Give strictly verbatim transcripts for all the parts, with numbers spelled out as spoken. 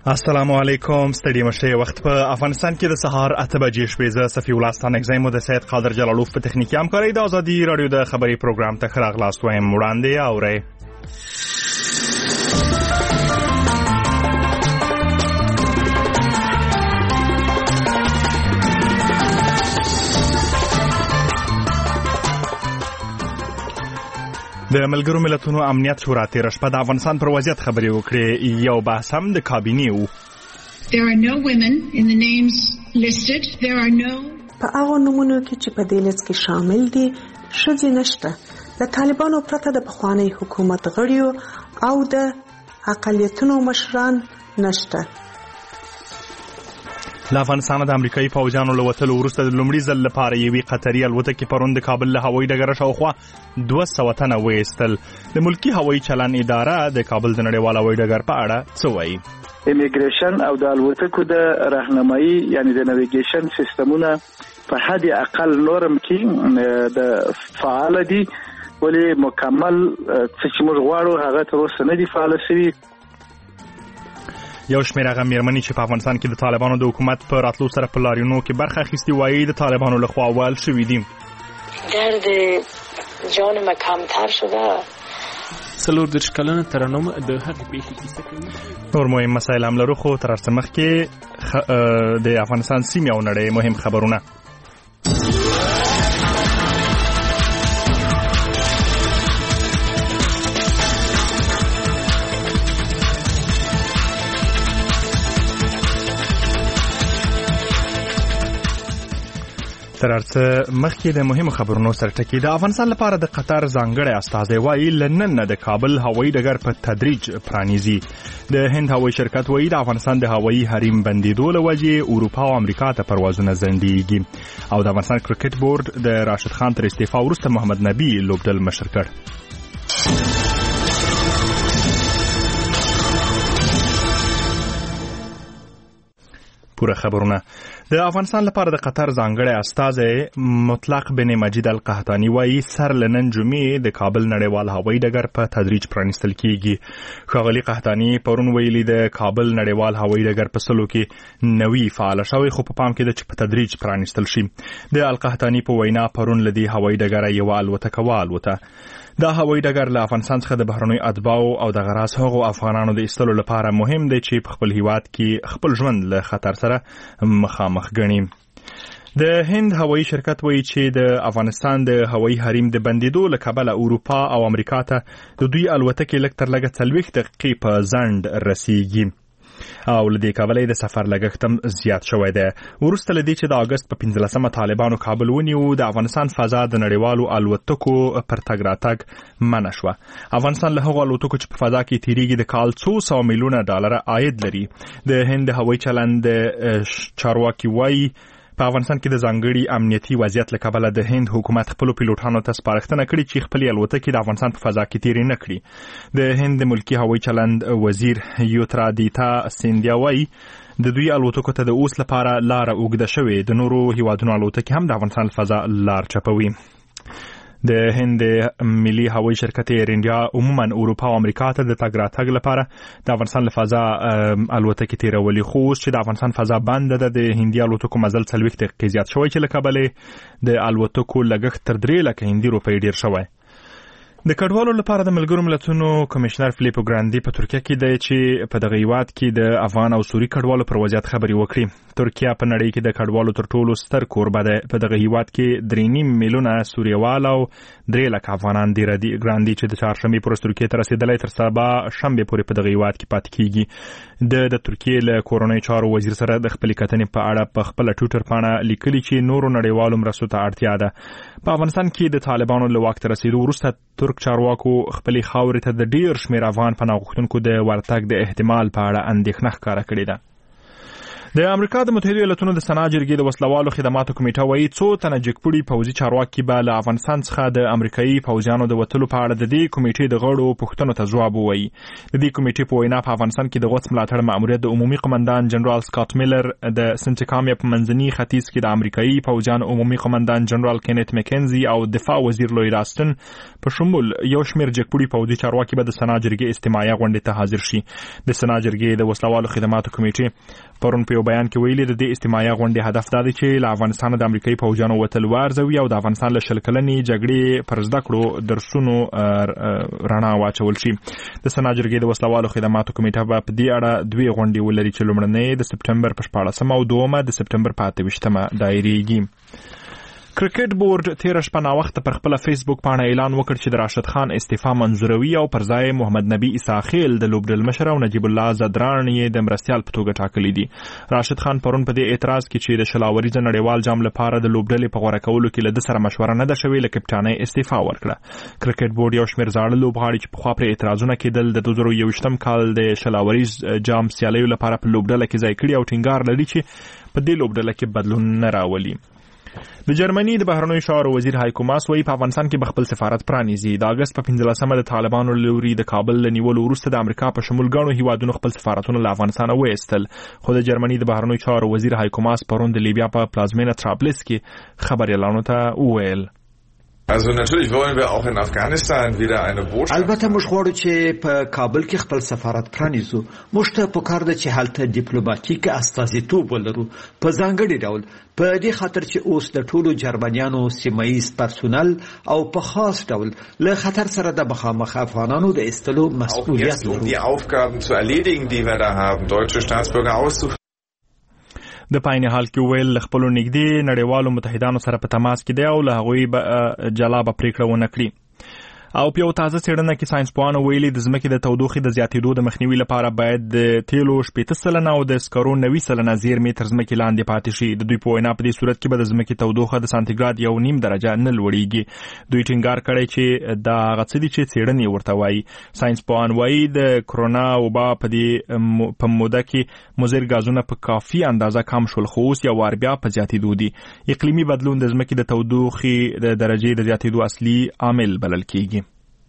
السلام علیکم. ستړي مشه وخت په افغانستان کې د سهار اته بجې شوې. زه صفي الله ستانک زایم د سید قادر جلالوف په تخنیکي همکارۍ د ازادي رادیو د خبري پروګرام ته ښه راغلاست وایم. وړاندې اورئ. د ملګرو ملتونو امنیت شورا تېره شپه د افغانستان پر وضعیت خبرې وکړې. یو بحث هم د کابینې و. There are no women in the names listed. There are no په هغو نومونو کې چې په دې لیست کې شامل دي ښځې نشته. د طالبانو پرته د پخواني حکومت غړیو او د اقلیتونو مشران نشته. له افغانستانه د امریکایي پوځیانو له وتلو وروسته د لومړي ځل لپاره یوې قطري الوتکې پرون د کابل له هوایي ډګره شاوخوا دوه سوه تنه وایستل. د ملکي هوایي چلن اداره د کابل د نړیوال هوایي ډګر په اړه څه وایي؟ امیګریشن او د الوتکو د راهنمایي یعنی د نیویګیشن سیستمونه په حد اقل نورم کې د فعال دي، ولې مکمل څه چې موږ غواړو هغه تر اوسه نه دي فعال شوي. یو شمېر هغه مېرمنې چې په افغانستان کې د طالبانو د حکومت په راتلو سره په لاریونونو کې برخه اخیستې وایي د طالبانو لخوا وال شوي دي. درد جان ما کمتر شده. څلور دېرش کلنه ترنم د هغې پیښې کیسه کوي. نور مهم مسایل هم لرو، خو تر هر څه مخکې د افغانستان سیمې او نړۍ مهم خبرونه. تر هر څه مخکې د مهمو خبرونو سره ټکي. د افغانستان لپاره د قطر ځانګړی استازی وایي له نن نه د کابل هوایي ډګر په تدریج پرانیزي. د هند هوایي شرکت وایي د افغانستان د هوایي حریم بندېدو له وجې اروپا او امریکا ته پروازونه ځنډېږي. او د افغانستان کرکټ بورډ د راشد خان تر استعفا وروسته محمد نبي لوبډل مشر کړ. پوره خبرونه. د افغانستان لپاره د قطر ځانګړی استازی مطلق بن مجید القحطاني وایي سر لنن جمعې د کابل نړیوال هوایي ډګر په تدریج پرانیستل کیږي. ښاغلي قحطاني پرون ویلي د کابل نړیوال هوایي ډګر په سلو کې نوي فعال شوی، خو په پام کې ده چې په تدریج پرانیستل شي. د القحطاني په وینا پرون له دې هوایي ډګره یوه الوتکه والوته. دا هوایي ډګر له افغانستان څخه د بهرنیو اتباعو او د غراس هغو افغانانو د ایستلو لپاره مهم دی چې په خپل هیواد کې خپل ژوند له خطر سره مخامخ ګڼي. د هند هوایي شرکت وایي چې د افغانستان د هوایي حریم د بندېدو له کبله اروپا او امریکا ته د دوی الوتکې لږ تر لږه څلوېښت دقیقې په ځنډ رسیږي او له دې کبله د سفر لګښت هم زیات شوی دی. وروسته له دې چې د اګست په پنځلسمه طالبانو کابل ونیو، د افغانستان فضا د نړیوالو الوتکو پر تګ راتګ منع شوه. افغانستان له هغو الوتکو چې په فضا کې تیریږي د کال څو سوه میلیونه ډالره عاید لري. د هند هوایي چلند چارواکي وایي په افغانستان کې د ځانګړي امنیتي وضعیت له کبله د هند حکومت خپلو پیلوټانو ته سپارښتنه کړې چې خپلې الوتکې د افغانستان په فضا کې تیرې نه کړي. د هند د ملکي هوایي چلند وزیر یوترادیتا سیندیا وایي د دوی الوتکو ته د اوس لپاره لاره اوږده شوې. د نورو هیوادونو الوتکې هم د افغانستان فضا لار چپوي. د هند ملي هوایي شرکت ایر انډیا عموما اروپا او امریکا ته د تګ راتګ لپاره د افغانستان له فضا الوتکې تیرولي، خو اوس چې د افغانستان فضا بنده ده د هندي الوتکو مزل څلوېښت دقیقې زیات شوی چې له کبله د الوتکو لګښت تر درې لکه هندي روپۍ ډېر شوی. د کډوالو لپاره د ملګرو ملتونو کمشنر فلیپو ګراندي په ترکیه کې دی چې په دغه هیواد کې د افغان او سوري کډوالو پر وضعیت خبرې وکړي. ترکیه په نړۍ کې د کډوالو تر ټولو ستر کوربه دی. په دغه هیواد کې درې نیم میلیونه سوریوال او درې لکه افغانان دي. ګراندي چې د چهارشنبې پر ورځ ترکیې ته رسېدلی تر سبا شنبې پورې په دغه هیواد کې پاتې کیږي. د د ترکیې له کورنیو چارو وزیر سره د خپلې کتنې په اړه په خپله ټویټر پاڼه لیکلي چې نورو نړیوالو مرستو ته اړتیا ده. په افغانستان کې د طالبانو له واک ته رسېدو وروسته ترک چارواکو خپلې خاورې ته د ډېر شمېر افغان پناه غوښتونکو د ورتګ د احتمال په اړه اندېښنه ښکاره کړې ده. د امریکا د متحده ایالاتونو د سنا جرګې د وسلوالو خدماتو کمیټه وایي څو تنه جګپوړي پوځي چارواکي به له افغانستان څخه د امریکایي پوځیانو د وتلو په اړه د دې کمیټې د غړو پوښتنو ته ځواب ووایي. د دې کمیټې په وینا په افغانستان کې د غوڅ ملاتړ ماموریت د عمومي قومندان جنرال سکاټ میلر د سنټیکام په منځني ختیځ کې د امریکایي پوځیانو عمومي قومندان جنرال کینت مکنزي او دفاع وزیر لوی راستن په شمول یو شمېر جګپوړي پوځي چارواکي به د سنا جرګې استماعي غونډې ته حاضر شي. د سنا جرګې د وسلوالو خدماتو کمیټې پرون په یو بیان کې ویلي د دې استماعي غونډې هدف دا دی چې له افغانستان د امریکایي پوځیانو وتل وارزوي او د افغانستان له شل کلنې جګړې پر زده کړو درسونو رڼا واچول شي. د سنا جرګې د وسلوالو خدماتو کمیټه به په دې اړه دوی غونډې ولري چې لومړنۍ د سپټمبر په شپاړسمه او دومه د سپټمبر په اته ویشتمه دایریږي. کرکټ بورډ تیر شپه ناوخته پر خپل فیسبوک باندې اعلان وکړ چې د راشد خان استعفا منزوروي او پر ځای محمد نبی اساخیل د لوبډل مشر او نجیب الله زدران یې د مرستيال په توګه ټاکلي دي. راشد خان پرون په دې اعتراض کې چې د شلاوري نړیوال جام لپاره د لوبډل په غوړه کولو کې له سره مشوره نه ده شوې له کپټانۍ استعفا ورکړه. کرکټ بورډ یو شمېر زاړه لوبغاړي چې په خوا پر اعتراضونه کېدل د دوه زره یوویشتم کال د شلاوري جام سیالیو لپاره په لوبډل کې ځای کړي او ټینګار لري چې په دې لوبډل کې بدلون نه راولي. د جرمني د بهرنیو چارو وزیر هایکو ماس وايي په افغانستان کې به خپل سفارت پرانیزي. د اگست په پنځلسمه د طالبانو لوري د کابل له نیولو وروسته د امریکا په شمول ګڼو هیوادونو خپل سفارتونه له افغانستان وایستل. خو د جرمني د بهرنیو چارو وزیر هایکو ماس پرون د لیبیا په پلازمینه ترابلس کې خبريالانو ته وویل Also natürlich wollen wir auch in Afghanistan wieder eine Botschaft. البته موږ غواړو چې په کابل کې خپل سفارت پرانیزو. موږ ته پکار ده چې هلته ډیپلوماټیک استازیتوب ولرو په ځانګړي ډول په دې خاطر چې اوس د ټولو جرمنیانو سیمایي پرسونل او په خاص ډول له خطر سره د مخامخ افغانانو د استلو مسؤلیت لرو. Die Aufgaben zu erledigen, die wir da haben, deutsche Staatsbürger auszuführen. د پاینې حال کې ویل خپل نږدې نړیوالو متحدانو سره په تماس کې دی او له هغوی به جلا به پریکړه ونه کړي. او په یو تازه څېړنه کې ساينسپوهانو ویلي د ځمکې د تودوخې د زیاتېدو د مخنیوي لپاره باید د تیلو شپېته سلنه او د سکرو نوي سلنه زیرمې تر ځمکې لاندې پاتې شي. د دوی په وینا په دې صورت کې به د ځمکې تودوخه د سانتیګراد یو نیم درجه نه لوړېږي. دوی ټینګار کړی چې دا هغه څه دي چې څېړنې ورته وایي. ساينسپوهان وایي د کرونا وبا په دې په موده کې مضر ګازونه په کافي اندازه کم شول خو اوس یو وار بیا په زیاتېدو دي. اقلیمي بدلون د ځمکې د تودوخې د درجې د زیاتېدو اصلي عامل بلل کېږي.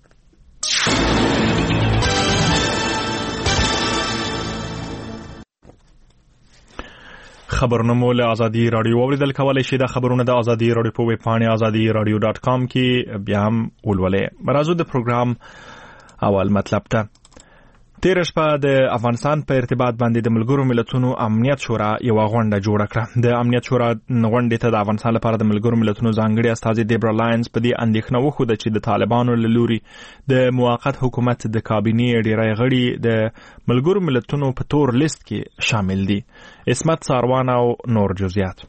خبرونه مو له آزادي رادیو اوریدل کولای شئ. د خبرونه د آزادي رادیو په ویب پاڼه آزادي رادیو ډاټ کام کې بیا هم ولولئ. مرازو د پروګرام اول مطلب ته تیر شپه د افغانستان په ارتباط باندې د ملګرو ملتونو امنیت شورا یو غونډه جوړه کړه. د امنیت شورا غونډې ته د افغانستان لپاره د ملګرو ملتونو ځانګړي استازي دیبرا لاینز په دې اندېښنه وښوده چې د طالبانو له لوري د موقت حکومت د کابینې ډیری غړي د ملګرو ملتونو په تور لیست کې شامل دي. اسمت ساروان او نور جزئیات.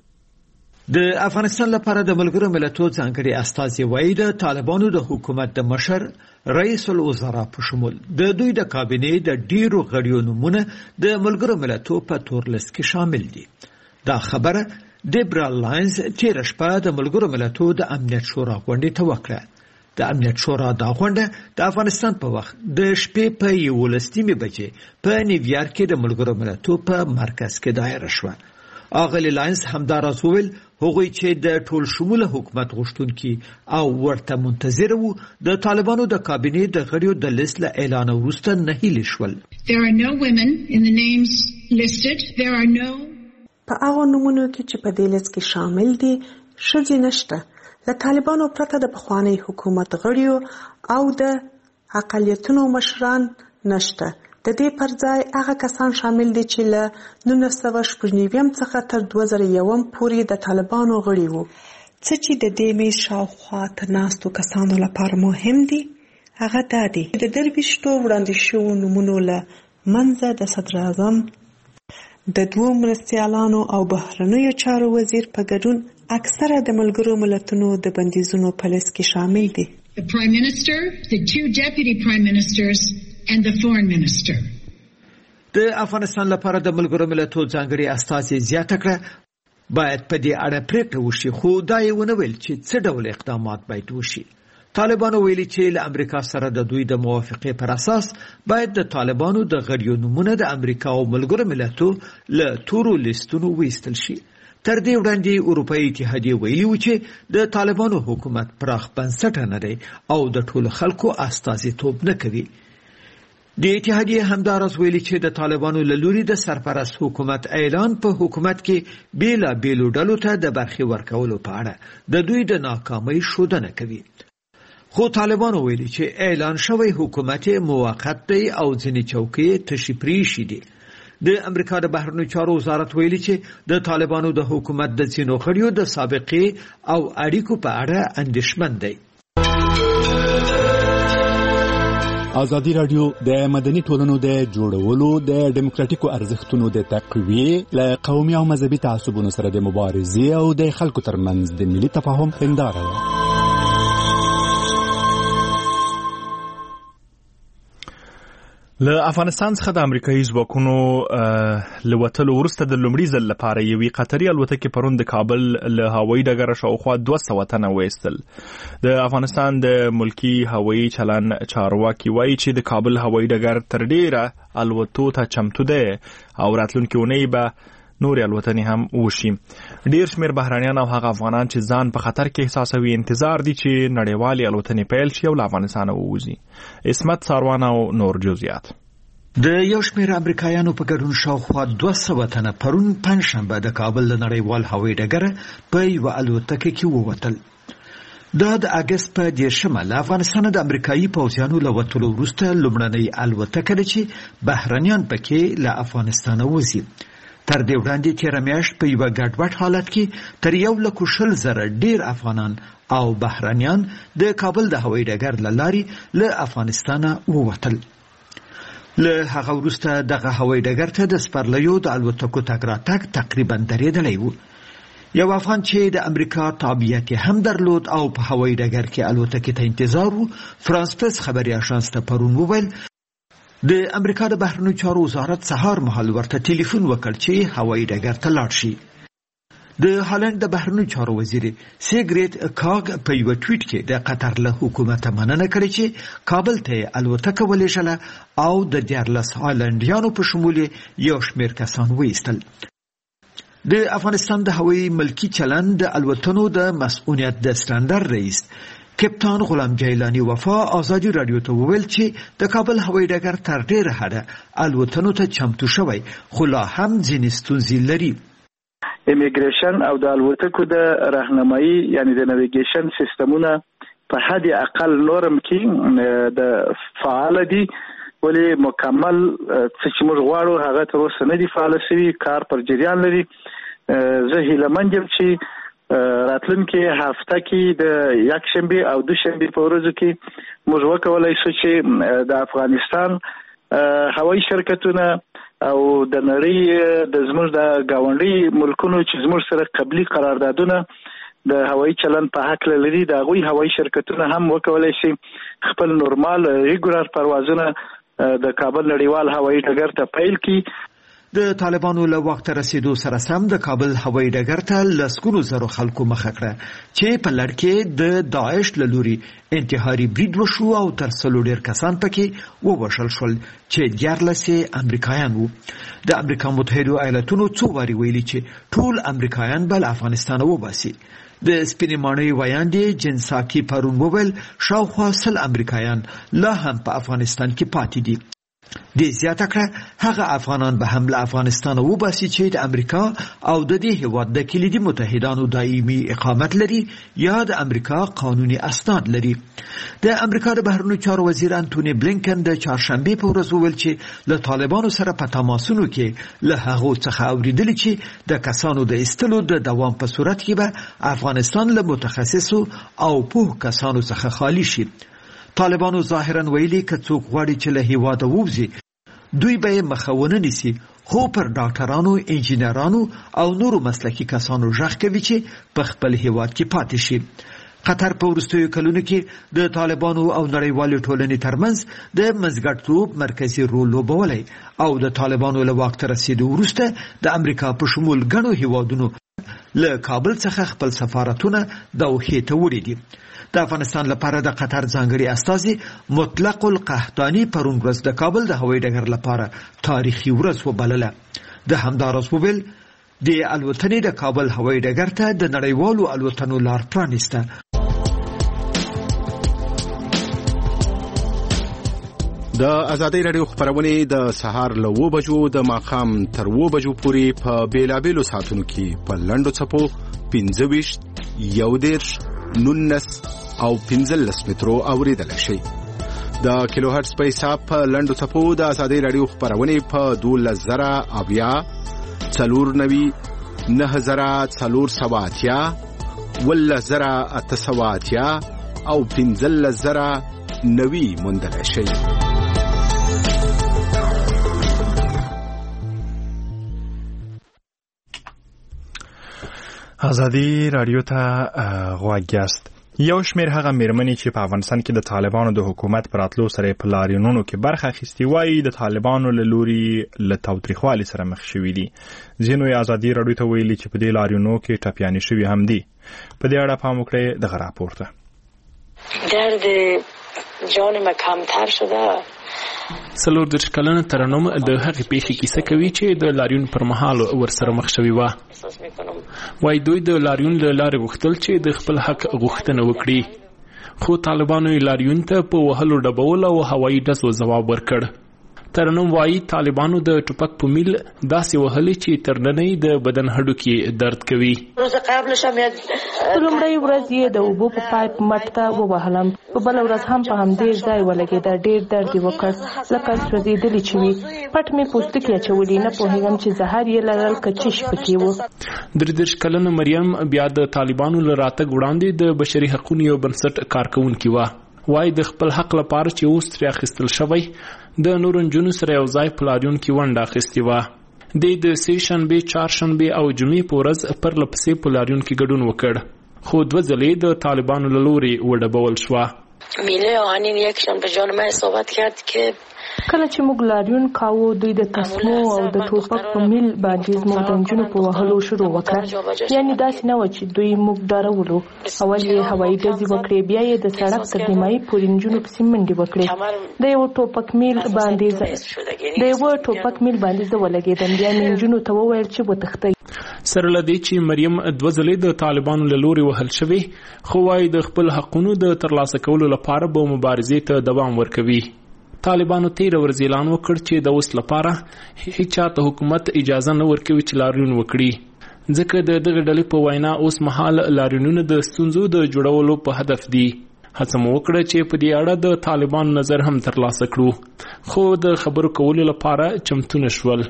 د افغانستان لپاره د ملګرو ملتونو ځانګړي استازي وایي د طالبانو د حکومت د مشر رئیس الوزرا په شمول د دوی د کابینې د ډیرو غړیو نومونه د ملګرو ملتونو په تور لیست کې شامل دي. دا خبره دیبرا لاینز تیر شپه د ملګرو ملتونو د امنیت شورا غونډې ته وکړه. د امنیت شورا دا غونډه د افغانستان په وخت د شپې په یولس نیمې بجې په نیویارک کې د ملګرو ملتونو په مرکز کې دایره شوه. اغلی لاینز همداراز وویل هغوی چې د ټول شموله حکومت غوښتونکي او ورته منتظر وو د طالبانو د کابینې د غړیو د لیست له اعلان وروسته نه هیلې شول. There are no women in the names listed. There are no په هغه نومونو کې چې په دې لیست کې شامل دي ښځې نشته. له طالبانو پرته د پخواني حکومت غړیو او د اقلیتونو مشران نشته. د دې پر ځای هغه کسان شامل دي چې له نولس سوه شپږ نوي څخه تر دوه زره یو پورې د طالبانو غړي وو. څه چې د دې میز شاوخوا تر ناستو کسانو لپاره مهم دي هغه دا دي د درویشتو وړاندې شوو نومونو له منځه د صدر اعظم د دوو مرستیالانو او بهرنیو چارو وزیر په ګډون اکثره د ملګرو ملتونو د بندیزونو په لیست کې شامل دي. The Prime Minister, the two Deputy Prime Ministers and the Foreign Minister. د افغانستان لپاره د ملګرو ملتونو ځانګړي استازي زیاته کړه باید په دې اړه پریکړه وشي خو دا یې ونه ویل چې څه ډول اقدامات باید وشي. طالبانو ویلي چې له امریکا سره د دوی د موافقې پر اساس باید د طالبانو د غړیو نومونه د امریکا او ملګرو ملتونو له تورو لیستونو ویستل شي. تر دې وړاندې اروپایي اتحادیه ویلي و چې د طالبانو حکومت پراخ بنسټه نه دی او د ټولو خلکو استازیتوب نه کوي. د اتحادیه همداراز ویلي چې د طالبانو له لوري د سرپرست حکومت اعلان په حکومت کې بیلا بیلو ډلو ته د برخې ورکولو په اړه د دوی د ناکامۍ ښودنه کوي. خو طالبانو ویلي چې اعلان شوی حکومت موقت دی او ځینې چوکۍ تشې پریښي دي. د امریکا د بهرنیو چارو وزارت ویلي چې د طالبانو د حکومت د ځینو غړیو د سابقې او اړیکو په اړه اندېښمن دی. ازادي رادیو د مدني ټولنو د جوړولو د ډیموکراتیکو ارزښتونو د تقویې له قومي او مذهبي تعصبونو سره د مبارزې او د خلکو ترمنځ د ملي تفاهم هنداره ده. له افغانستان څخه د امریکایي ځواکونو له وتلو وروسته د لومړي ځل لپاره یوې قطري الوتکې پرون د کابل له هوایي ډګره شاوخوا دوه سوه تنه وایستل. د افغانستان د ملکي هوایي چلن چارواکي وایي چې د کابل هوایي ډګر تر ډیره الوتو ته چمتو دی او راتلونکې اونۍ به نورې الوتنې هم وشي. ډیر شمیر بهرانیان او هغه افغانان چې ځان په خطر کې احساسوي انتظار دي چې نړیوالې الوتنې پیل شي او له افغانستانه ووځي. عصمت ساروان او نور جزئیات. د یو شمیر امریکایانو په ګډون شاوخوا دوه سوه تنه پرون پنجشنبه د کابل له نړیوال هوایي ډګره په یوه الوتکه کې ووتل. دا د اګست په دیرشمه له افغانستانه د امریکایي پوځیانو له وتلو وروسته لومړنۍ الوتکه ده چې بهرانیان پکې له افغانستانه وځي. تر دې وړاندې تیره میاشت په یوه ګډوډ حالت کې تر یو لکو شل زره ډیر افغانان او بهرانیان د کابل د هوایي ډګر له لارې له افغانستانه ووتل. له هغه وروسته دغه هوایي ډګر ته د سپرلیو د الوتکو تګ راتګ تقریبا درېدلی و. یو افغان چې د امریکا تابعیت هم درلود او په هوایي ډګر کې الوتکې ته انتظار و، فرانس پرس خبري اژانس ته پرون وویل د امریکا د بهرنیو چارو وزارت سهار مهال ورته ټلیفون وکړ چې هوایي ډګر ته لاړ شي. د هالند د بهرنیو چارو وزیر سیګریت کاګ په یو ټویټ کې د قطر له حکومت مننه کړې چې کابل ته الوتکه ولېږله او د دیارلس هالندیانو په شمول یو شمیر کسان وایستل. د افغانستان د هوایي ملکی چلن د الوتنو د مسؤلیت د ستاندر رئیس کپتان غلام جیلانی وفا ازادي رادیو ته وویل چې د کابل هوایي ډګر تر ډیره حده الوتنو ته چمتو شوی خو لا هم ځینې ستونزې لري. امیګریشن او د الوتکو د راهنمایي یعنی د نیویګیشن سیستمونه په حد اقل نورم کې د فعال دي، ولی مکمل چې موږ غواړو هغه تر اوسه نه دي فعال شوي، کار پر جریان لري. زه هیلهمند یم چې راتلونکي هفته کې د یک شنبه او دو شنبه په ورځو کې موږ وکولای شو چې د افغانستان هوایي شرکتونه او د نړۍ د زموږ د گاونډي ملکونو چې زموږ سره قبلي قراردادونه د هوایي چلن په حق لري، د هغوی هوایي شرکتونه هم وکولای شي خپل نورمال ریګولر پروازونه د کابل نړیوال هوایي ډګر ته پیل کړي. د طالبانو له وخت رسیدو سره سم د کابل هوایي ډګر ته لسګونو زرو خلکو مخه کړه چې په لړ کې د داعش له لوري انتحاري برید وشو او تر څلور ډیر کسان پکې ووژل شول چې دیارلس امریکایان وو. د امریکا متحده ایالاتونو څو واري ویلي چې ټول امریکایان بل افغانستان وباسي. د سپینې ماڼۍ ویاندې جنساکي پرون وویل شاوخوا سل امریکایان لا هم په افغانستان کې پاتې دي. د زیاته کړه هغه افغانان به هم له افغانستان وباسي چې د امریکا او د دې هیواد د کلیدي متحدانو دایمي اقامت لري یا د امریکا قانوني اسناد لري. د امریکا د بهرنیو چارو وزیر انټونی بلینکن د چهارشنبه په ورځ وویل چې له طالبانو سره په تماسونو کې له هغو څخه اوریدل چې د کسانو د ایستلو د دوام په صورت کې به افغانستان له متخصصو او پوه کسانو څخه خالی شي. طالبانو ظاهرا ویلي که څوک غواړي چې له هیواده ووځي دوی به یې مخه ونه نیسي، خو پر ډاکټرانو، انجینرانو او نورو مسلکي کسانو غږ کوي چې په خپل هیواد کې پاتې شي. قطر په وروستیو کلونو کې د طالبانو او نړیوالې ټولنې ترمنځ د منځګړیتوب مرکزي رول لوبولی او د طالبانو له واک ته رسیدو وروسته د امریکا په شمول ګڼو هیوادونو له کابل څخه خپل سفارتونه دوحې ته وړي دي. د افغانستان لپاره د قطر ځانګړي استازي مطلق القحطاني پرون ورځ د کابل د هوایي ډګر لپاره تاریخي ورځ وبلله. د همداراز وویل د الوتنې د کابل هوایي ډګر ته د نړیوالو الوتنو لار پرانیسته. د ازادي رادیو خبرونه د سهار له و بجو د ماقام تر و بجو پورې په بیلابېلو ساعتونو کې په لنډو څپو پنځه ویشت یو دېرش نولس او پنځلس مترو اوریدل شي. د کیلو هرتز په حساب په لنډو څپو د ازادي رادیو خبرونه په دولس زره اویا څلور نوي نه زره څلور سوه اتیا ولس زره اته سوه اتیا او پنځلس زره نوي موندل شي. ازادي رادیو ته غوږ یاست. یو شمېر هغه مېرمنې چې په افغانستان کې د طالبانو د حکومت پر راتلو سره په لاریونونو کې برخه اخیستې وایي د طالبانو له لوري له تاوتریخوالي سره مخ شوي دي. ځینو یې ازادي رادیو ته ویلي چې په دې لاریونونو کې ټپیانې شوي هم دي. په دې اړه پام وکړئ دغه راپور ته. درد جان ما کمتر شده. څلور دېرش کلنه ترنم د هغې پیښې کیسه کوي چې د لاریون پر مهال ورسره مخ شوې وه. وایي دوی د لاریون له لارې غوښتل چې د خپل حق غوښتنه وکړي، خو طالبانو یې لاریون ته په وهلو ډبول او هوایي ډزو ځواب ورکړ. ترنم وایي طالبانو د ټوپک په میل داسې وهلي چې تر ننه د بدن هډوکي درد کوي. په لومړۍ ورځ یې د اوبو په پایپ مټ ته ووهلم، په بله ورځ هم په همدې ځای ولګېده. ډېر درد یې وکړ لکه سوځېدلي چې وي. پټ مې پوستکي اچولي، نه پوهېږم چې زهر یې لرل که چش پکې و. درې دېرش کلنه مریم بیا د طالبانو له راتګ وړاندې د بشري حقونو یو بنسټ کارکوونکې وه. وایي د خپل حق لپاره چې اوس ترې اخیستل شوی د نورو نجونو سره یو ځای په لاریون کې ونډه اخیستې وه. دوی د سې شنبې، چهارشنبې او جمعې په ورځ پرله پسې په لاریون کې ګډون وکړ، خو دوه ځلې د طالبانو له لورې وډبول شوه. میله آهنین یکشان به جان من صحبت کرد که کله چې موږ لاریون کاوه دوی د تسمو او د ټوپک په میل باندې زموږ د نجونو په وهلو شروع وکړه. یعنې داسې نه وه چې دوی موږ ډارولو. اول یې هوایي ډزې وکړې، بیا یې د سړک تر نیمایي پورې نجونو پسې منډې وکړې. د یوه ټوپک میل باندې د یوه ټوپک میل باندې زه ولګېدم. بیا مې نجونو ته وویل چې وتښتئ. سره له دې چې مریم دوه ځلې د طالبانو له لورې وهل شوې، خو وایي د خپل حقونو د ترلاسه کولو لپاره به مبارزې ته دوام ورکوي. طالبانو تیره ورځ اعلان وکړ چې د اوس لپاره هیچا ته حکومت اجازه نه ورکوي چې لاریون وکړي، ځکه د دغه ډلې په وینا اوس مهال لاریونونه د ستونزو د جوړولو په هدف دي. هڅه مو وکړه چې په دې اړه د طالبانو نظر هم ترلاسه کړو، خو د خبرو کولو لپاره چمتو نه شول.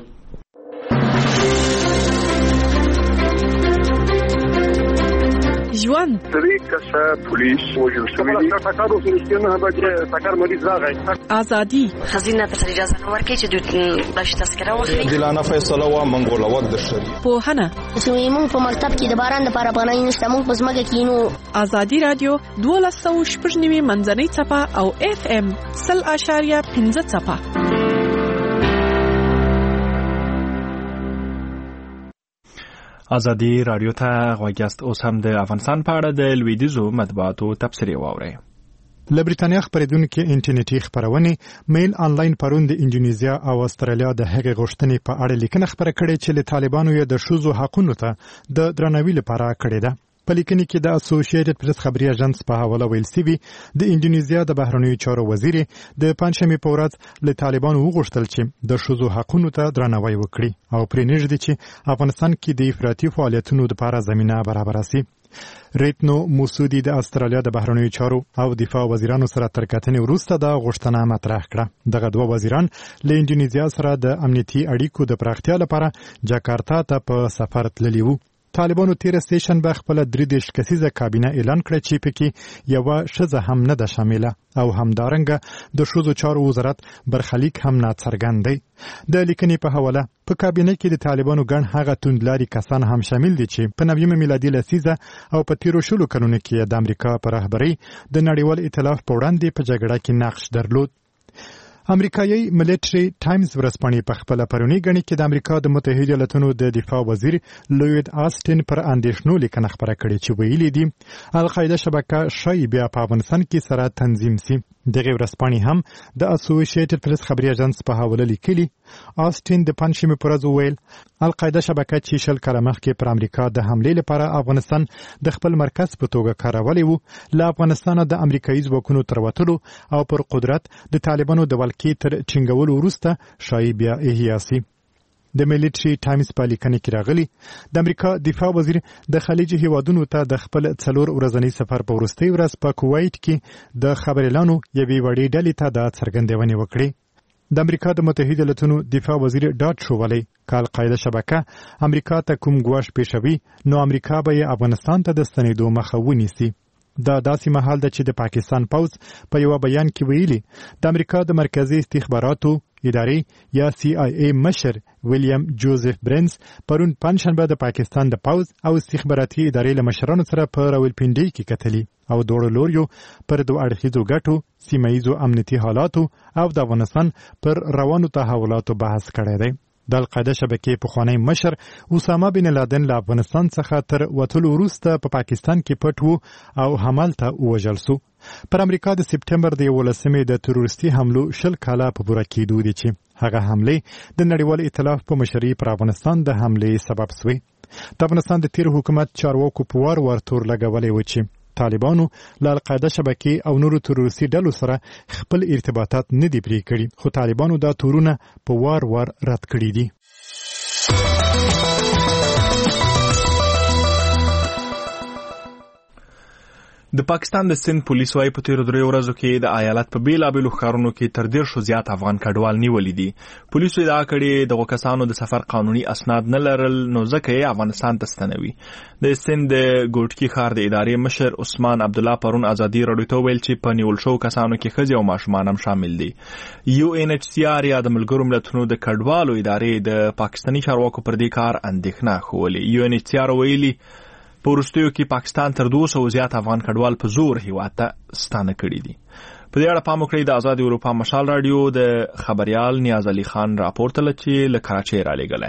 ژوند درې کسه پولیس وژل شوي دي. ټکر وسو نه بچ ټکر مریض راغی. ازادي خزینه ته اجازه نه ورکړي چې دوی باش تذکره واخلي. دلانه فیصله وا منګوله وخت د شری پوهنه چې موږ په مکتب کې د باران لپاره پناه نشته، موږ په ځمکه کې نو. ازادي رادیو دولس سوه شپږ نوي منځنۍ څپه او اف ام سل اشاریه پنځه څپه. ازادي رادیو ته غوږ یاست. اوس هم د افغانستان په اړه د لویدیځو مطبوعاتو تبصرې واورئ. له بریتانیا خبرېدونکو انټرنیټي خبرونه میل آنلاین پرون د انډونیزیا او استرالیا د هغې غوښتنې په اړه لیکنه خبره کړې چې له طالبانو یې د ښځو حقونو ته د درناوي لپاره کړې ده. په لیکنه کې د اسوسییټډ پریس خبري اژانس په حواله ویل سوي د انډونیزیا د بهرنیو چارو وزیر د پنځمې په ورځ له طالبانو وغوښتل چې د ښځو حقونو ته درناوی وکړي او پرې نږدې چې افغانستان کې د افراطي فعالیتونو لپاره زمينه برابر شي. ریتنو موسودی د استرالیا د بهرنیو چارو او دفاع وزیرانو سره تر کتنې وروسته د غوښتنه مطرح کړه. دغه دوه وزیران له انډونیزیا سره د امنیتي اړیکو د پراختیا لپاره جاکارتا ته په سفر تللي وو. طالبانو تیر سټیشن به خپل درې دیش کسیزه کابینه اعلان کړ چې پکې یو شزه هم نه ده شامله او همدارنګه د شوزو چارو وزارت برخلیک هم ناڅرګند دی. د لیکنې په حواله په کابینه کې د طالبانو ګڼ هغه توندلاري کسان هم شامل دي چې په نویمه میلادي لسیزه او په تیرو شلو کلونو کې د امریکا په رهبرۍ د نړیوال ائتلاف په وړاندې په جګړه کې نقش درلود. امریکایي ملټري ټایمز ورځپاڼې په خپل پرونی غني کې د امریکا د متحده ایالاتونو د دفاع وزیر لوید آستن پر اندېښنو لیکنه خبره کړې چې ویلي دي القاعده شبکه شای بیا په افغانستان کې سره تنظیم سي. دغه ورځپاڼې هم د اسوسییټډ پریس خبري اژانس په حواله لیکلي آستن د پنځمې پر ورځ ویل القاعده شبکه چې شل کاله مخکې پر امریکا د حمله لپاره افغانستان د خپل مرکز په توګه کارولې وو له افغانستان د امریکایي ځواکونو تر وتلو او پر قدرت د طالبانو د ولکې تر ټینګولو وروسته شای بیا احیا سي. د ملټري ټایمز په لیکنه کې راغلي د امریکا دفاع وزیر د خلیج هیوادونو ته د خپل څلور ورځنی سفر په وروستۍ ورځ په کویت کې د خبريالانو یوې وړې ډلې ته د څرګندونې وکړې. د امریکا د متحده ایالاتونو دفاع وزیر ډاټ شوولي کال قاعده شبکه امریکا ته کوم ګواښ پیښوي نو امریکا به افغانستان ته د ستنېدو مخه ونیسي. دا داسې مهال ده چې د پاکستان پوز په یو بیان کې ویلي د امریکا د مرکزی استخباراتو ادارې یا سی آی ای مشر ویلیام جوزف برنز پرون پنځشنبه د پاکستان د پوز او استخباراتي ادارې له مشرانو سره په راولپنډي کې کتلي او دوړو لوریو پر دوه اړخیزو ګټو سیمایي امنیتي حالاتو او د افغانستان پر روانو تحولاتو بحث کړی دی. د القاعده شبکې پخوانی مشر اسامه بن لادن له افغانستان څخه تر وتلو وروسته په پا پاکستان کې پټ وو او همالته ووژل سو. پر امریکا د سپټمبر د یولسمې د تروریستي حملو شل کاله په پوره کېدو دي چې هغه حمله د نړیوال ائتلاف په مشرۍ پر افغانستان د حملې سبب شوې. د افغانستان د تیر حکومت چارواکو په وار وار تور لګولې و چې طالبانو له القاعده شبکې او نورو تروریستي ډلو سره خپل ارتباطات نه دي پرې کړي خو طالبانو دا تورونه په وار وار رد کړي دي. د پاکستان د سند پولیس وايي په تیرو درې ورځو کې د ایالت په بیلابېلو ښارونو کې تر ډېر شو زیات افغان کډوال نیولي دي. پولیسو ادعا کړې دغو کسانو د سفر قانوني اسناد نه لرل نو ځکه یې افغانستان ته ستنوي. د سند د ګوټکي ښار د ادارې مشر عثمان عبدالله پرون ازادي راډیو ته ویل چې په نیول شوو کسانو کې ښځې او ماشومان هم شامل دي. یو ان ایچ سی آر یا د ملګرو ملتونو د کډوالو ادارې د پاکستاني چارواکو پر دې کار اندېښنه ښولې. یو ان ایچ سی آر ویلي په وروستیو کې پاکستان تر دوه سوه زیات افغان کډوال په زور هیواد ته ستانه کړي دي. په دې اړه پام وکړئ د آزاد اروپا مشال رادیو د خبريال نیاز علي خان راپور ته لچې له کراچۍ را لېږلی.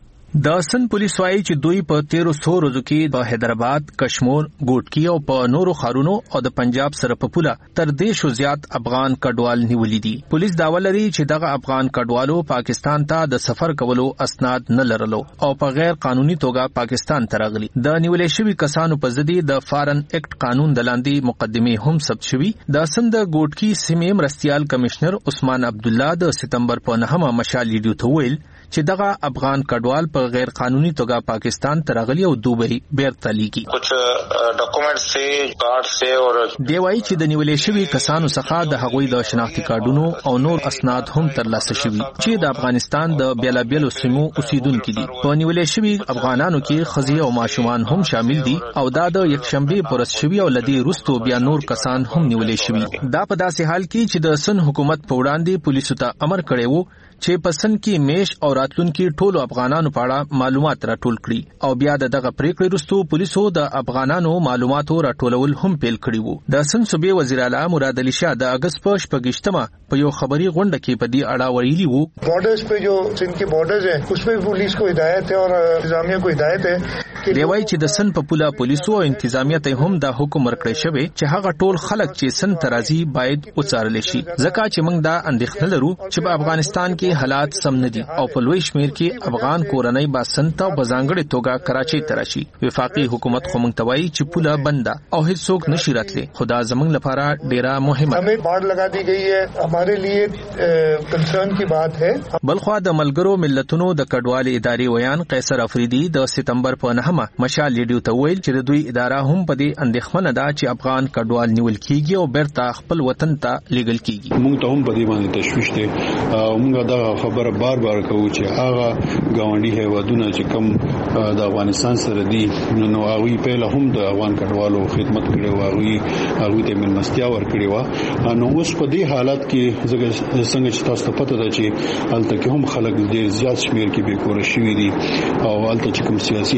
د سند پولیس وايي چې دوی په تیرو سو ورځو کې په حیدرآباد، کشمیر، ګوټکی او په نورو ښارونو او د پنجاب سره په پوله تر دې شو زیات افغان کډوال نیولي دي. پولیس داوا لري چې دغه افغان کډوالو پاکستان ته د سفر کولو اسناد نه لرلو او په غیر قانوني توګه پاکستان ته راغلي. د نیولې شوي کسانو په ضد د فارن اکټ قانون د لاندې مقدمې هم ثبت شوي. د سند ګوټکی سیمې مرستيال کمشنر عثمان عبدالله د سپتمبر په نهمه مشال ریډیو ته ویل چې دغه افغان کډوال په غیر قانوني توګه پاکستان ته راغلي او دوبۍ بیرته لیږي. کچھ ډاکومنټ سي کارت سي او دی وايي چې د نیولې شوي کسانو څخه د هغوی د شناختی کارډونو او نور اسناد هم ترلاسه شوي چې د افغانستان د بیلابیلو سیمو اوسیدونکو دي. په نیولې شوي افغانانو کې ښځې او ماشومان هم شامل دي او دا د یکشنبه پورس شوي او لدی روستو بیا نور کسان هم نیولې شوي. دا په داسې حال کې چې د سن حکومت په وړاندې پولیسو ته امر کړی وو چې پسند کې میش او راتلونکي ټولو افغانانو په اړه معلومات راټول کړي او بیا دغه پریکړې وروسته پولیسو د افغانانو معلوماتو راټولول هم پیل کړي وو. د سند صوبې وزیر اعلی مراد علي شاه د اگست په شپږشتمه په یو خبري غونډه کې په دې اړه ویلي وو بارډرز په جو سند کې بارډرز ہیں اس په پولیس کو ہدایت ہے اور انتظامیہ کو ہدایت ہے دی وايي چې د سند په پوله پولیسو او انتظامیه ته هم دا حکم ورکړی شوی چې هغه ټول خلک چې سند ترازی باید وڅارل شي ځکه چې موږ دا اندېښنه لرو چې په افغانستان کې حالات سم نه دي او په لوی شمیر کې افغان کورنۍ با سند ته بځانګړي توګه کراچۍ ته راشي. وفاقي حکومت خو موږ ته وايي چې پوله بنده او هیڅوک نشي راتلی. خدا زموږ لپاره ډیره مهمه ہمیں باڑ لگا دی گئی ہے ہمارے لیے کنسرن کی بات ہے. بلخوا د ملګرو ملتونو د کډوال ادارې ویان قیصر افریدي د سپتمبر په نهمه مشال ریډیو ته ویل چې د دوی اداره هم په دې اندېښمنه ده چې افغان کډوال نیول کیږي او بیرته خپل وطن ته لیږل کیږي. موږ ته هم په دې باندې تشویش دی او موږ دا خبره بار بار کوو چې هغه ګاونډي هیوادونه چې کم د افغانستان سره دي نو هغه په هم د افغان کډوالو خدمت کړي او هغه هغه ته ملمستیا ورکړي و. نو اوس په دې حالت کې څنګه چې تاسو ته پته ده چې هلته کې هم خلک ډېر زیات شمیر کې بیکور شوي دي او هلته چې کوم سیاسي حالات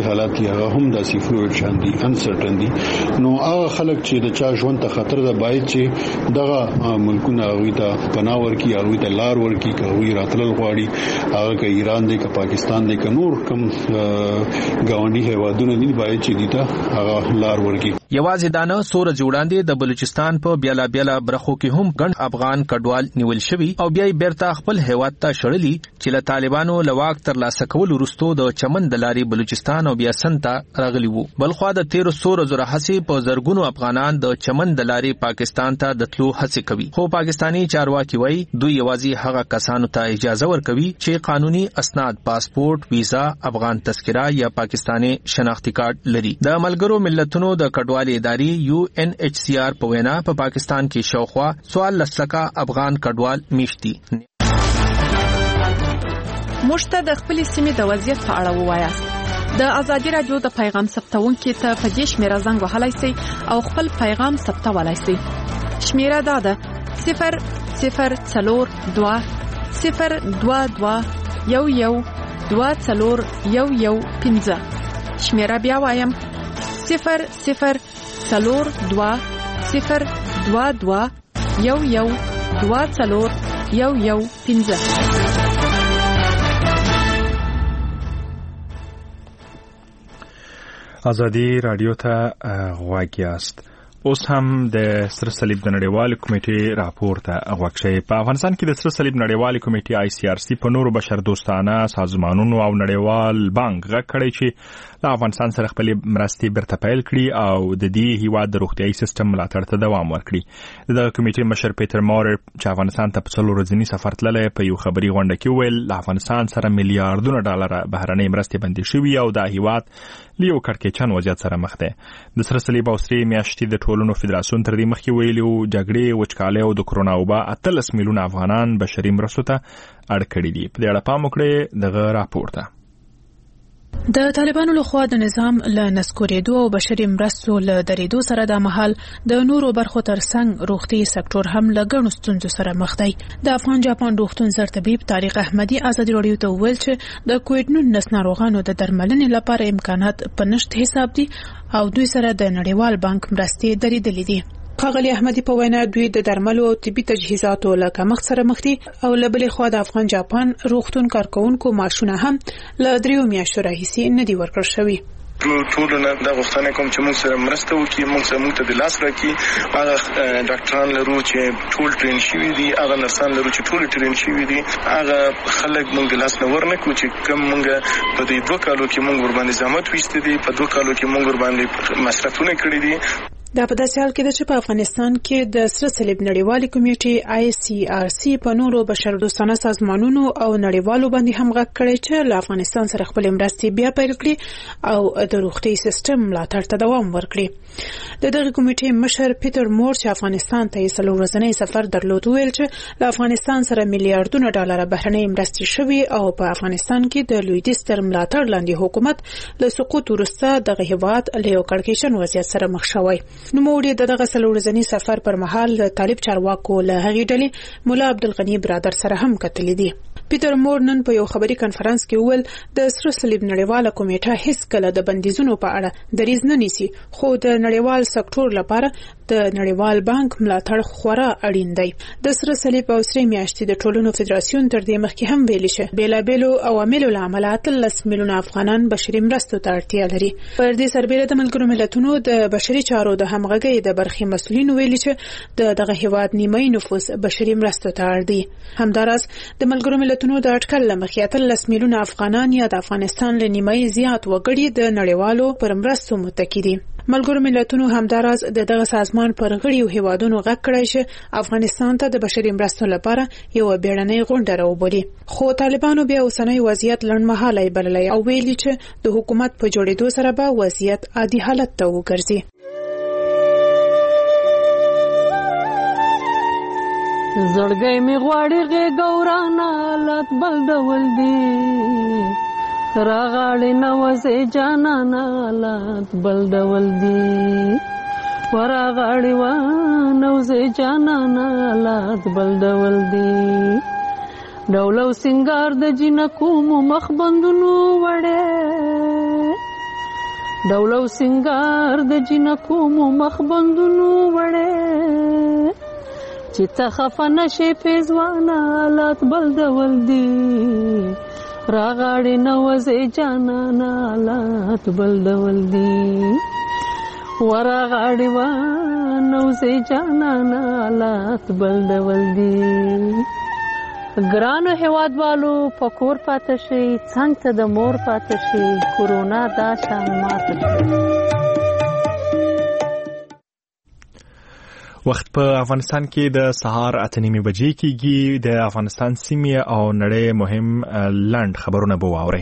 هغه هم داسې فلوئډ شان دي انسرټن دي. نو هغه خلک چې د چا ژوند ته خطر ده باید چې دغه ملکونه هغوی ته پناه ورکړي، هغوی ته لار ورکړي، که هغوی راتلل غواړي هغه که ایران دی که پاکستان دی که نور کوم ګاونډي هیوادونه دي باید چې دي ته هغه لار ورکړي. یوازې دا نه څو ورځې وړاندې د بلوچستان په بیالا بیالا برخو کې هم ګڼ افغان کډوال نیول شوي او بیا یې بیرته خپل هیواد ته شړلي چې له طالبانو له واک ترلاسه کولو وروسته د چمن د لارې بلوچستان او بیا سند ته راغلي وو. بلخوا د تیرو څو ورځو راهیسې په زرګونو افغانان د چمن د لارې پاکستان ته د تلو هڅې کوي، خو پاکستاني چارواکي وایي دوی یوازې هغه کسانو ته اجازه ورکوي چې قانوني اسناد، پاسپورت، ویزا، افغان تذکره یا پاکستاني شناختی کارت لري. د ملګرو ملتونو د کډوال اداري یو ان ایچ سی آر په وینا په پاکستان کې شاوخوا سوال لسکه افغان کډوال میشتي. موږ ته د خپل سیمې د وضعیت په اړه ووایاست. د ازادي رادیو د پیغام ثبتونکو ته په دې شمیره زنګ وهلای شئ او خپل پیغام ثبتولای شئ. شمیره دا ده صفر صفر څلور دوه صفر دوه دوه یو یو دوه څلور یو یو پنځه. شمیره بیا وایم صفر صفر څلور دوه صفر دوه دوه یو یو دوه څلور یو یو پنځه. ازادي رادیو ته غوږ یاست. اوس هم د سره صلیب د نړیوالې کمیټې راپور ته غوږ شئ. په افغانستان کې د سره صلیب نړیوالې کمیټې آی سی آر سی په نورو بشردوستانه سازمانونو او نړیوال بانک غږ کړی چې له افغانستان سره خپلې مرستې بیرته پیل کړي او د دې هیواد د روغتیايي سیستم ملاتړ ته دوام ورکړي. دغه کمیټې مشر پیټر مور چې افغانستان ته په څلور ورځني سفر تللی په یو خبري غونډه کې وویل له افغانستان سره میلیارډونه ډالر بهرنۍ مرستې بندي شوي او دا هیواد له یو کړکېچن وضعیت سره مخ دی. د سره صلیب او سرې میاشتې د ټولنو فدراسیون تر دې مخکې ویلي وو جګړې، وچکالۍ او د کرونا وبا اتلس میلیونه افغانان بشري مرستو ته اړ کړي دي. په دې اړه پام وکړئ دغه راپور ته. د طالبانو لخوا د نظام له نسکورېدو او بشري مرستو له درېدو سره د مهال د نورو برخو ترڅنګ روغتي سکتور هم له ګڼو ستونزو سره مخ دی. د افغان جاپان روغتون سرطبیب طارق احمدي ازادي رادیو ته وویل چې د کووډ نولس ناروغانو د درملنې لپاره امکانات په نشت حساب دي او دوی سره د نړیوال بانک مرستې درېدلې دي. ښاغلي احمدي په وینا دوی د درملو او طبي تجهیزاتو له کمښت سره مخ دي او له بلې خوا د افغان جاپان روغتون کارکونکو معاشونه هم له دریو میاشتو راهیسې نه دي ورکړل شوي. ټول نه د غوښتنه کوم چې موږ سره مرسته وکړي، موږ سره موږ ته د لاس راکړي. هغه ډاکټران لرو چې ټول ټرین شوي دي، هغه نرسان لرو چې ټول ټرین شوي دي، هغه خلک موږ د لاس نه ورنکړو چې کوم موږ په دې دوه کالو کې موږ ور باندې زحمت ویسته دي، په دوه کالو کې موږ ور باندې مصرفونه کړي دي. دا په داسې حال کې ده چې په افغانستان کې د سره صلیب نړیوالې کمیټې آی سی آر سی په نورو بشردوستانه سازمانونو او نړیوالو باندې هم غږ کړی چې له افغانستان سره خپل مرستې بیا پیل کړي او د روغتي سیستم ملاتړ ته دوام ورکړي. د دغه کمیټې مشر پیټر مور چې افغانستان ته یې څلور ورځنی سفر درلود ویل چې له افغانستان سره میلیارډونه ډالر بهرنۍ مرستې شوي او په افغانستان کې د لویدیځ تر ملاتړ لاندې حکومت له سقوط وروسته دغه هیواد له یو کړکېچن وضعیت سره مخ شوی. نو موږ د دغه څلور ورځني سفر پر مهال د طالب چارواکو له هغې ډلې مولا عبدالغني برادر سره هم کتلي دي. پیټر مور نن په یو خبري کانفرنس کې وویل د سره صلیب نړیواله کمیټه هیڅ کله د بندیزونو په اړه دریځ نه نیسي، خو د نړیوال سکتور لپاره د نړیوال بانک ملاتړ خورا اړین دی. د سره صلیب او سرې میاشتې د ټولنو فدراسیون تر دې مخکې هم ویلي چې بیلابیلو عواملو له امله اتلس میلیونه افغانان بشري مرستو ته اړتیا لري. پر دې سربېره د ملګرو ملتونو د بشري چارو د همغږۍ د برخې مسؤلین ویلي چې د دغه هیواد نیمایي نفوس بشري مرستو ته اړ دی. همداراز د ملګرو ملتونو د اټکل له مخې اتلس میلیونه افغانان یا د افغانستان له نیمایي زیات وګړي د نړیوالو پر مرستو متکي دي. ملګرو ملتونو همداراز د دغه سازمان پر غړیو هیوادونو غږ کړی چې افغانستان ته د بشري مرستو لپاره یو بیړنۍ غونډه راوبولي، خو طالبانو بیا اوسنی وضعیت لنډمهالی بللی او ویلي چې د حکومت په جوړېدو سره به وضعیت عادي حالت ته وګرځي. زړګی می غواړي غېږ حالات بل ډول دي، راغاړې نوځې جانانه حالات بل ډول دي، وراغاړې ونوځې جانانه حالات بل ډول دي، ډول او سینګار د جنکو مو مخ بندونو وړې ډولو سنگار د جنکو مو مخبندونو وړې چې ته خفه نشې پیزوانه حالات بل ډول دي راغاړې نوځې جانانه حالات بل ډول دي ورغاړې وا نوځې جانانه حالات بل ډول دي ګرانو هیوادوالو په کور پاتې شئ څنګ ته د مور پاتې شئ کورونا دا شان ماته شي. وخت په افغانستان کې د سهار اته نیمې بجې کېږي. د افغانستان سیمې او نړۍ مهم لنډ خبرونه به واورئ.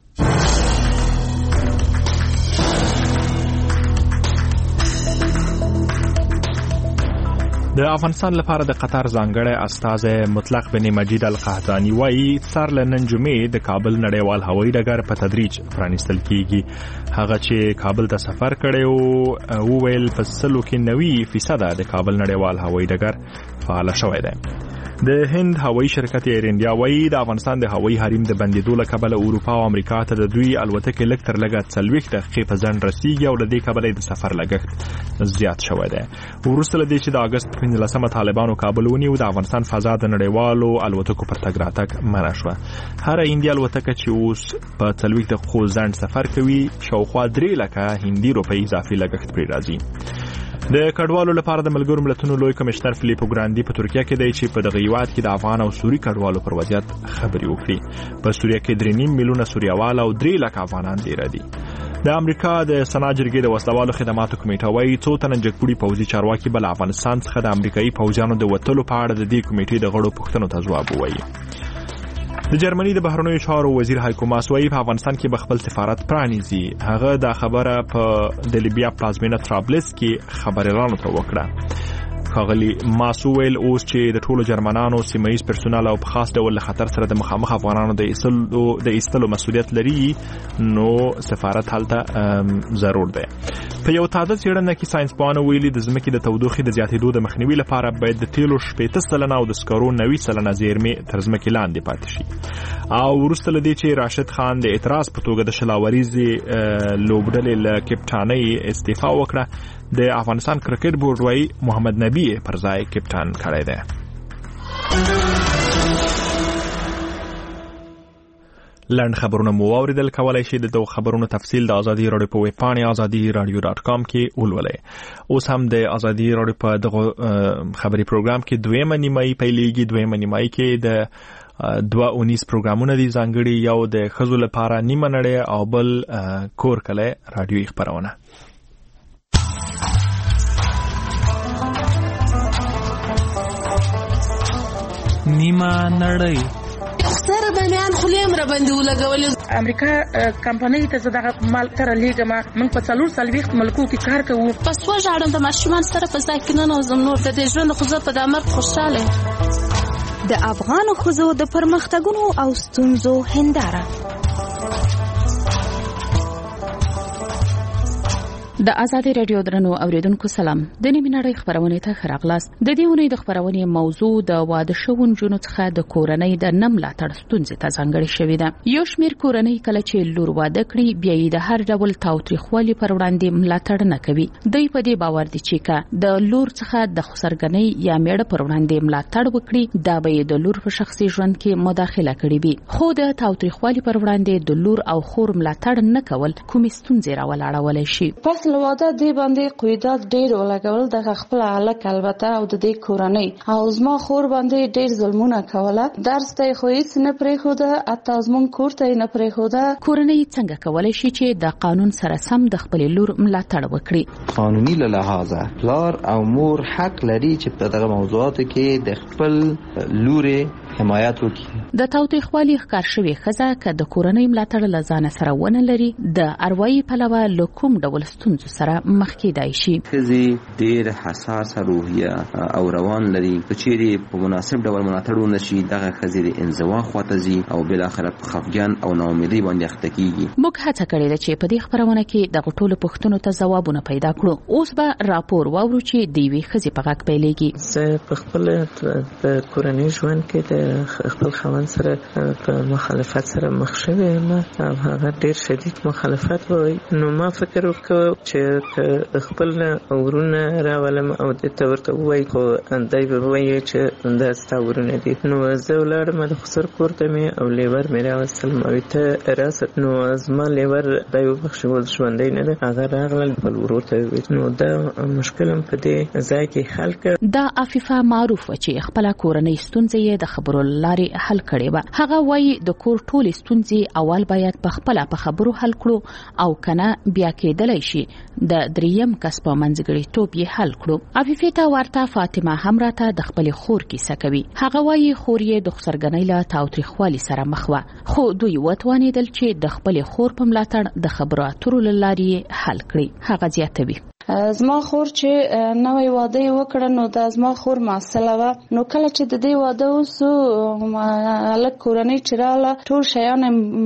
د افغانستان لپاره د قطر ځانګړی استازی مطلق بن مجید القحطاني وايي سر له نن جمعې د کابل نړیوال هوایي ډګر په تدریج پرانیستل کیږي. هغه چې کابل ته سفر کړی او ویل په سلو کې نوي فیصد د کابل نړیوال هوایي ډګر فعال شوی دی. د هند هوایي شرکت ایر انډیا وايي د افغانستان د هوایي حریم د بندیدو له کبله اروپا او امریکا ته د دوی الوتکې لږ تر لږه څلوېښت دقیقې په ځنډ رسیږي او له دې کبله د سفر لګښت زیات شوی دی. وروسته له دې چې د اګست په پنځلسمه طالبانو کابل ونیو د افغانستان فضا د نړیوالو الوتکو پر تګ راتګ منع شوه. هره هندي الوتکه چې اوس په څلوېښت دقیقو ځنډ سفر کوي شاوخوا درې لکه هندي روپۍ اضافي لګښت پرې راځي. د کډوالو لپاره د ملګرو ملتونو لوی کمشنر فلیپو ګراندي په ترکیه کې دی چې په دغه هیواد کې د افغان او سوري کډوالو پر وضعیت خبرې وکړي. په سوریه کې درې نیم میلیونه سوریوال او درې لکه افغانان ډېر دي. د امریکا د سنا جرګې د وسلوالو خدماتو کمیټه وايي څو تنه جګپوړي پوځي چارواکي بل افغانستان څخه د امریکایي پوځیانو د وتلو په اړه د دې کمیټې د غړو پوښتنو ته ځواب ووایي. د جرمني د بهرنیو چارو وزیر هایکو ماس وايي په افغانستان کې به خپل سفارت پرانیزي. هغه دا خبره په د لیبیا پلازمینه طرابلس کې خبريالانو ته وکړه. ښاغلي ماس ویل اوس چې د ټولو جرمنانو سیمه‌ایز پرسونل او په خاص ډول له خطر سره د مخامخ افغانانو د ایستلو د ایستلو مسؤلیت لري نو سفارت هلته ضرور دی. په یو تازه څېړنه کې ساينسپوهانو ویلي د ځمکې د تودوخې د زیاتېدو د مخنیوي لپاره باید د تیلو شپېته سلنه او د سکرو نوي سلنه زیرمې تر ځمکې لاندې پاتې شي. او وروسته له دې چې راشد خان د اعتراض په توګه د شلاوریزې لوبډلې له کپټانۍ استعفا وکړه د افغانستان کرکټ بورډ وايي محمد نبی پر ځای کپټان کړی دی. لنډ خبرونه مو واوریدل. کولای شئ د خبرونو تفصیل د ازادي رادیو په ویب پاڼه ازادي رادیو ډاټ کام کې ولولئ. اوس هم د ازادي رادیو په دغه خبري پروګرام کې دویمه نیمایي پیلېږي. دویمه نیمایي کې د دوه اونیس پروګرامونه دي ځانګړي، یو د ښځو لپاره نیمه نړۍ او بل کور کلی رادیوي خبرونه. نیمه نړۍ سره باندې خلیم را باندې ولګول. امریکا کمپنۍ ته زړه مال تر لیګه ما من په څلور سلويخت ملکو کې کار کوو. پس و ژړم د ماشومان سره په ځای کې نه نوزم نور د دې ژوند خو زه په د امر خوشاله. د افغان ښځو د پرمختګونو او ستونزو هنداره. د ازادي رادیو درنو اوریدونکو سلام. د نیمه نړۍ خبرونه ته خراغلاست. د دې ونې د خبرونه موضوع د واده شوون جنونو څخه د کورنۍ د نم لا تړ ستونزې ته ځانګړې شوې ده. یو شمېر کورنۍ کله چې لور واده کړي بیا یې د هر ډول تاوتریخوالي پر وړاندې ملاتړ نه کوي. دوی په دې باور دي چې کا د لور څخه د خسرګنۍ یا میړه پر وړاندې ملاتړ وکړي دا به د لور په شخصي ژوند کې مداخله کړي وي. خو د تاوتریخوالي پر وړاندې د لور او خور ملاتړ نه کول کومې ستونزې راولاړولای شي. لواده دی باندې قیودات ډیر ولګول د خپل علاق البته او د دې کورنۍ او زما خور باندې ډیر ظلمونه کوله. درس ته خو هیڅ نه پرې خوده، اته زمون کور ته نه پرې خوده. کورنۍ څنګه کولای شي چې د قانون سره سم د خپل لور ملاتړ وکړي؟ قانوني له لحاظه پلار او مور حق لري چې په دغه موضوعاتو کې د خپل لوري حمایت وکړي. د تاوتریخوالي ښکار شوی ښځه که د کورنۍ ملاتړ له ځانه سره ونه لري د اروايي پلوه له کوم ډول ستونزو سره مخ کېدای شي. ښځې ډېر حساسه روحیه او روان لري. که چیرې په مناسب ډول ملاتړ ونه شي دغه ښځې د انزوا خواته ځي او بالاخره په خفګان او ناامیدۍ باندې اخته کېږي. موږ هڅه کړې ده چې په دې خبرونه کې دغه ټولو پوښتنو ته ځوابونه پیدا کړو. اوس به راپور واورو چې د یوې ښځې په غږ پیلېږي. زه په خپل په کورنۍ ژوند کې د خپل خاوند سره په مخالفت سره مخ شوی یم او هغه ډیر شدید مخالفت وای. نو ما فکر وکړ چې خپل ورونه راولم او د تورته وای خو اندای به وای چې دا ستاورونه دي. نو زه ولړم د خسر کور ته مې او لیور مې راوستل مې ته راست. نو زما لیور د یو بخښول ژوندې نه ده هغه راغله بل ورته. نو دا مشکل په دې ځای کې حل کړ. دا عفیفه معروف چې خپل کورنۍ ستونزې د خبرو لارې حل کړي و. هغه وایي د کور ټول ستونزې اول باید په خپل په خبرو حل کړو او کنه بیا کېدلای شي د دریم کس په منځګړیتوب یې حل کړو. عفیفه ته ورته فاطمه هم راته د خپل خور کیسه کوي. هغه وایي خور یې د خسرګنۍ له تاوتریخوالي سره مخ و خو دوی وتوانیدل چې د خپل خور په ملاتړ د خبرو اترو لارې حل کړي. هغه زیاتوي زما خور چې نوې واده وکړه نو د زما خور معسله و. نو کله چې د دې واده وسو الک کورنۍ چې رااله ټول شیان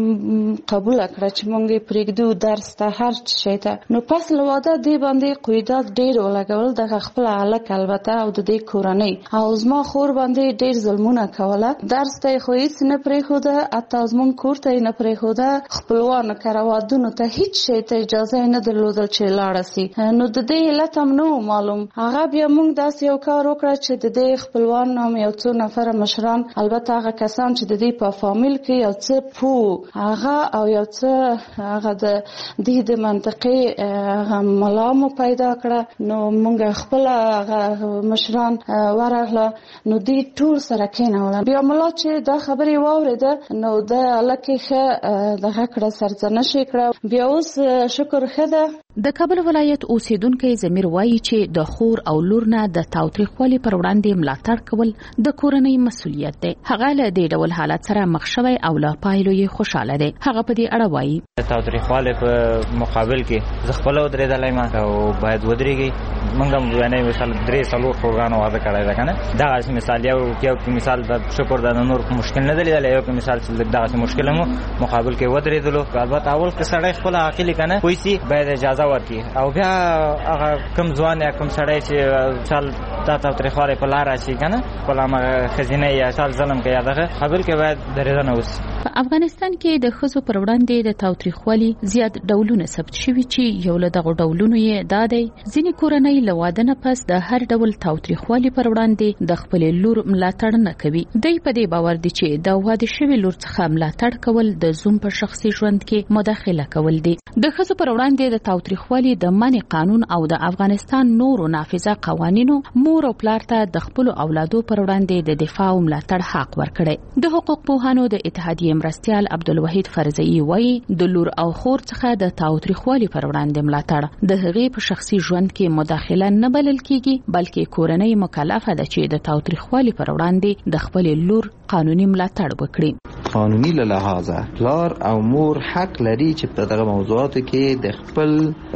قبول کړه چې مونږ یې پرېږدو درس ته هر شي ته. نو پس له واده دې باندې قیودات ډېر ولګول د خپل الک البته او د دې کورنۍ او زما خور باندې ډېر ظلمونه کوله. درس ته خو هیڅ نه پرېښوده اته زمون کور ته نه پرېښوده. خپلوان کراوادونو ته هیڅ شي ته اجازه نه درلودل چې لاړ شي. نو د دې علت هم نو معلوم. هغه بیا موږ داسې یو کار وکړ چې د دې خپلوان نام یو څو نفر مشران البته هغه کسان چې د دې په فامیل کې یو څه پو هغه او یو څه هغه د دې د منطقې هغه ملامو پیدا کړه. نو موږ خپل هغه مشران ورغله نو دې ټول سره کېنول. بیا ملا چې دا خبرې واورېده نو د لکه ښه دغه کړه سرزنشي کړه. بیا اوس شکر ښه ده. د کابل ولایت اوسیدونکو زمیر وایي چې د خور او لور نه د تاوتریخوالي پر وړاندې ملاتړ کول د کورنۍ مسؤلیت دی. هغه له دې ډول حالت سره مخ شوی او له پایلو یې خوشاله دی. هغه په دې اړه وایي د تاوتریخوالي په مقابل کې زه خپل ودرېدلای ما او باید ودرېږي. موږ هم یعنی مثال درې څلور خورګانو واده کړی ده کنه. دا مثال یو یو مثال د شکر د نور مشکل نه دی لیدل. یو مثال چې دا مشکل مو مقابل کې ودرېدلو. البته اول کې سړی خپل عاقل کنه کوئی سي باید اجازه ورکړي او بیا هغه کم ځوان یا کم سړی چې چل دا تاوتریخوالي په لار راشي کنه خپل هغه خزینه یا چل ظلم کوي دغه خبر کې باید درېدنه وشي. په افغانستان کې د ښځو پر وړاندې د تاوتریخوالي زیات ډولونه ثبت شوي چې یو له دغو ډولونو یې دا دی ځینې کورنۍ له واده نه پس د هر ډول تاوتریخوالي پر وړاندې د خپلې لور ملاتړ نه کوي. دوی په دې باور دي چې د واده شوې لور څخه ملاتړ کول د زوم په شخصي ژوند کې مداخله کول دي. د ښځو پر وړاندې د تاوتریخوالي د منع قانون او د افغانستان نورو نافذه قوانینو مور او پلار ته د خپل اولادو پر وړاندې د دفاع او ملاتړ حق ورکړي. د حقوق پوهانو د اتحادیې مرستیال عبدالوحید فرزئی وایي د لور او خور څخه د تاوتریخوالي پر وړاندې ملاتړ د هغې په شخصي ژوند کې مداخله نه بلل کیږي بلکې کورنۍ مکلفه ده چې د تاوتریخوالي پر وړاندې د خپل لور قانوني ملاتړ وکړي. قانوني له لحاظه پلار او مور حق لري چې په دغه موضوعاتو کې د خپل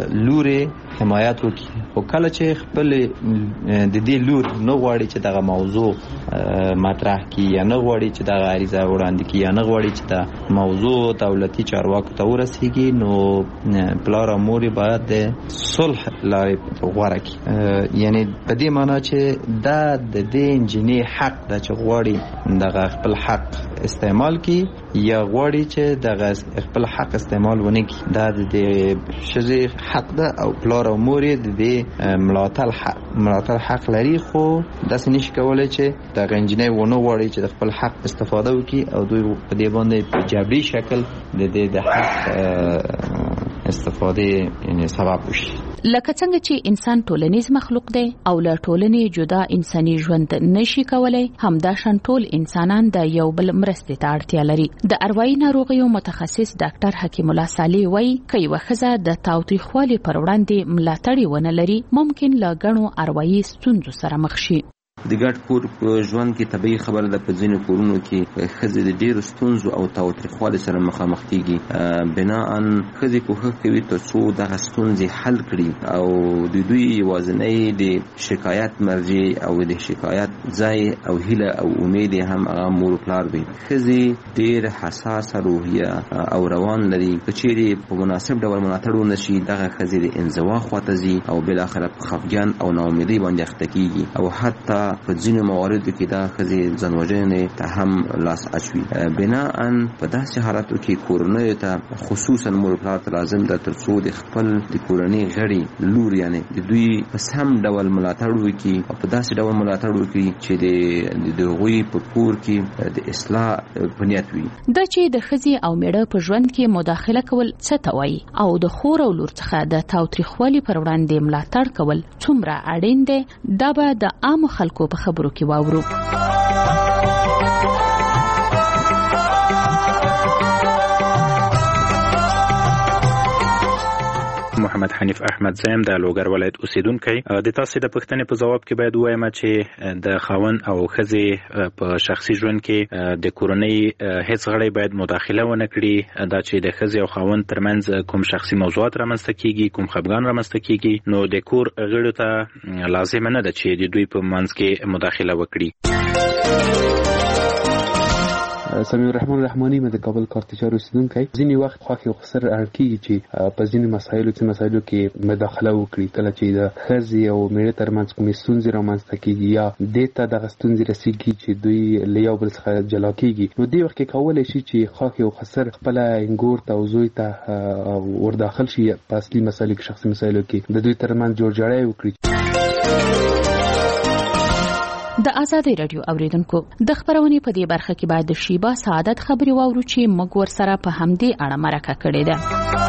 لورې حمایت وکړي. او کله چې خپل د دې لور نه غواړي چې دغه موضوع مطرح کړي یا نه غواړي چې دغه عریضه وړاندې کړي یا نه غواړي چې دا موضوع دولتي چارواکو ته ورسیږي نو پلار او مور باید د صلح لارې غوره کړي. یعنی په دې معنی چې دا د دې انجینې حق ده چې غواړي دغه خپل حق استعمال کړي یا غواړي چې دغه خپل حق استعمال ونه کړي. دا د دې شذې حق ده او پلار او مور د دې ملاتړ حق ملاتړ حق لري. خو داسې نشي کولای چې دغه انجینې ونه غواړي چې د خپل حق استفاده وکړي او دوی په دې باندې په جبري شکل د دې د حق استفاده یعنی سبب وشي. لکه څنګه چې انسان ټولنیز مخلوق دی او له ټولنې جدا انساني ژوند نشي کولای همدا شان ټول انسانان د یو بل مرستې ته اړتیا لري. د اروايي ناروغیو متخصص ډاکټر حکیم الله صالح وایي که یوه ښځه د تاوتریخوالي پر وړاندې ملاتړ ونه لري ممکن له ګڼو اروايي ستونزو سره مخ شي. د ګډ کور په ژوند کې طبيعي خبره ده په ځینو کورونو کې ښځې د ډېرو ستونزو او تاوتریخوالي سره مخامخ کېږي. بناءً ښځې کوښښ کوي تر څو دغه ستونزې حل کړي او د دوی یوازینۍ د شکایت مرجع او د شکایت ځای او هیله او امید هم هغه مور پلار وي. ښځې ډېر حساسه روحیه او روان لري. که چیرې په مناسب ډول ملاتړ ونه شي دغه ښځې د انزوا خواته ځي او بالاخره په خفګان او ناامیدۍ باندې اخته کېږي او حتی په ځینو مواردو کې دا ښځې ځانوژنې ته هم لاس اچوي. بناءً په داسې حالاتو کې کورنیو ته خصوصا مور پلار ته لازم ده ترڅو د خپل د کورنۍ غړي لور یعنی د دوی په سم ډول ملاتړ وکړي او په داسې ډول ملاتړ وکړي چې د دغوی په کور کې د اصلاح په نیت وي. دا چې د ښځې او میړه په ژوند کې مداخله کول څه ته وایي او د خور او لور څخه د تاوتریخوالي پر وړاندې ملاتړ کول څومره اړین دی، دا به د عامو خلکو په خبرو کې واورو. محمد حنیف احمد زیم د لوګر ولایت اوسیدونکی. د تاسو د پوښتنې په جواب کې باید وایم چې د خاوند او ښځې په شخصي ژوند کې د کورنۍ هیڅ غړی باید مداخله ونه کړي. دا چې د ښځې او خاوند ترمنځ کوم شخصي موضوعات رامنځته کیږي، کوم خپګان رامنځته کیږي، نو د کور غړو ته لازم نه ده چې د دوی په منځ کې مداخله وکړي. سمیع الرحمن رحمانی مې د کابل کارتچار اوسیدونکی. ځینې وخت خوښ او خسر اړکیږي چې په ځینې مسایلو چې مسایلو کې مداخله وکړي، کله چې د ښځې او میړه ترمنځ کومې ستونزې رامنځته کیږي یا دې ته دغه ستونزې رسیږي چې دوی له یو بل څخه جلا کیږي، نو دې وخت کې کولی شي چې خوښ او خسر خپل انګور ته او زوی ته ورداخل شي په اصلي مسایلو کې، شخصي مسایلو کې د دوی ترمنځ جوړجاړی وکړي. د آزادۍ رادیو اوریدونکو، د خبرونې په دې برخه کې باید د شیبا سعادت خبري واورو چې موږ ورسره په همدې اړه مرکه کړې ده.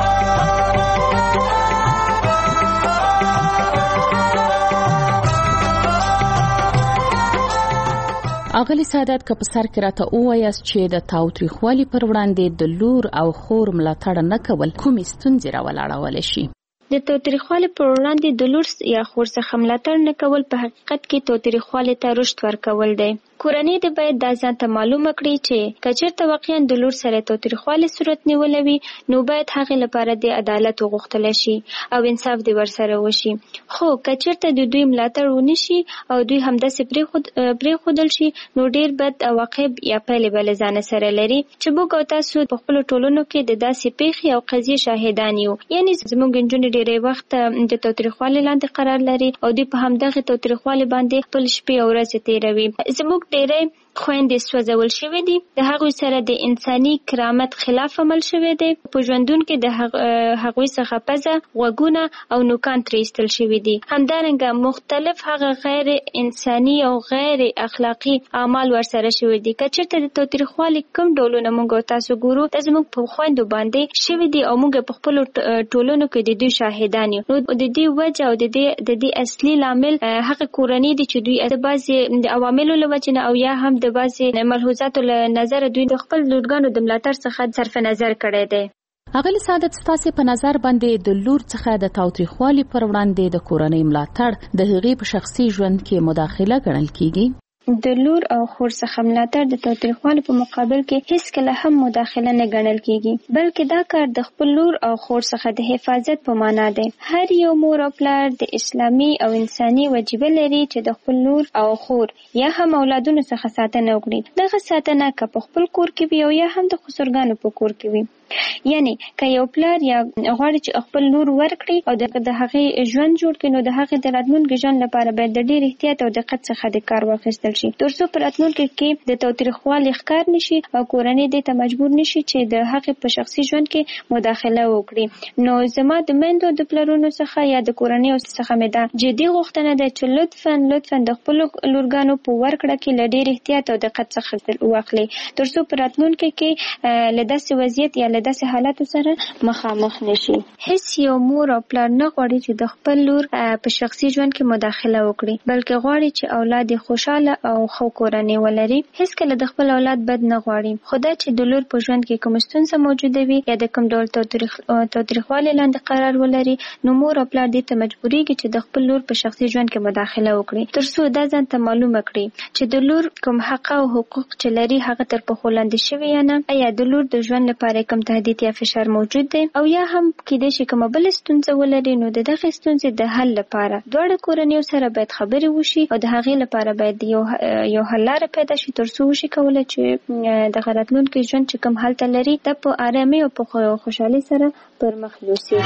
اغلی سعادت که په سر کې راته ووایاست چې د تاوتریخوالي پر وړاندې د لور او خور ملاتړ نه کول کومې ستونزې راولاړولی شي؟ د تاوتریخوالي پر وړاندې د لور یا خور څخه ملاتړ نه کول په حقیقت کې تاوتریخوالي ته رشد ورکول دی. کورنۍ د باید دا ځان ته معلومه کړي چې کچرته واقعا د لور سره تاوتریخوالي صورت نیولې وي، نو باید هغې لپاره د عدالت وغوښتلی شي او انصاف دې ورسره وشي. خو کچرته د دوی ملاتړ ونه شي او دوی همداسې پرېښود پرېښودل شي، نو ډېر بد عواقب یا پایلې به له ځانه سره لري چې موږ او تاسو په خپلو ټولنو کې د داسې پیښې او قضیې شاهدان یو. یعنې زموږ نجونې ډېری وخت د تاوتریخوالي لاندې قرار لري او دوی په همدغې تاوتریخوالي باندې خپل شپې او ورځې تېروي. زموږ ډېری خویندې سوځول شوې دي، د هغوی سره د انساني کرامت خلاف عمل شوی دی. په ژوندون کې د هغوی څخه پزه، غوږونه او نوکان ترې ایستل شوي دي. همدارنګه مختلف هغه غیر انساني او غیر اخلاقي اعمال ورسره شوي دي. که چېرته د تاوتریخوالي کوم ډولونه موږ او تاسو ګورو، دا زموږ په خویندو باندې شوي دي او موږ په خپلو ټولنو کې د دوی شاهدان یو. نو د دې وجه او د دې د دې اصلي لامل هغه کورنۍ دي چې دوی د بعضې د عواملو له وجې نه او یا هم د بعضې ملحوظاتو له نظره دوی د خپل لورګانو د ملاتړ څخه صرف نظر کړی دی. اغلی سعادت، ستاسو په نظر باندې د لور څخه د تاوتریخوالي پر وړاندې د کورنۍ ملاتړ د هغې په شخصي ژوند کې مداخله ګڼل کیږي؟ د لور او خور څخه ملاتړ د تاوتریخوالي په مقابل کې هیڅ کله هم مداخله نه ګڼل کیږي، بلکې دا کار د خپل لور او خور څخه د حفاظت په معنا دی. هر یو مور او پلار د اسلامي او انساني وجیبه لري چې د خپل لور او خور یا هم اولادونو څخه ساتنه وکړي. دغه ساتنه که په خپل کور کې وي او یا هم د خسرګانو په کور کې وي. یعنی که یو پلار یا غواړي چې خپل لور ورکړي او د هغې ژوند جوړ کړي، نو د هغې د راتلونکي ژوند لپاره باید د ډېر احتیاط او دقت څخه د کار واخیستل شي، ترڅو په راتلونکي کې د تاوتریخوالي ښکار نشي او کورنۍ دې ته مجبور نشي چې د هغې په شخصي ژوند کې مداخله وکړي. نو زما د میندو د پلرونو څخه یا د کورنۍ څخه مې دا جدي غوښتنه ده چې لطفا لطفا د خپلو لورګانو په ورکړه کې له ډېر احتیاط او دقت څخه واخلي، ترڅو په راتلونکي کې له داسې وضعیت یا له داسې حالاتو سره مخامخ نشي. هیڅ یو مور او پلار نه غواړي چې د خپل لور په شخصي ژوند کې مداخله وکړي، بلکې غواړي چې اولاد یې خوشاله او ښه کورنۍ ولري. هیڅ کله د خپل اولاد بد نه غواړي، خو دا چې د لور په ژوند کې کوم ستونزه موجوده وي یا د کوم ډول تاوتریخوالي لاندې قرار ولري، نو مور او پلار دې ته مجبوریږي چې د خپل لور په شخصي ژوند کې مداخله وکړي، ترڅو دا ځان ته معلومه کړي چې د لور کوم حق او حقوق چې لري هغه تر پښو لاندې شوي یا نه، یا د لور د ژوند لپاره کوم تهدید یا فشار موجود دی، او یا هم کېدای شي کومه بله ستونزه ولري. نو د دغې ستونزې د حل لپاره دواړه کورنیو سره باید خبرې وشي او د هغې لپاره باید یو یو حل لاره پیدا شي، ترڅو وشي کولی چې دغه راتلونکي ژوند چې کوم هلته لري دا په ارامۍ او په خوشحالۍ سره پر مخ یوسي.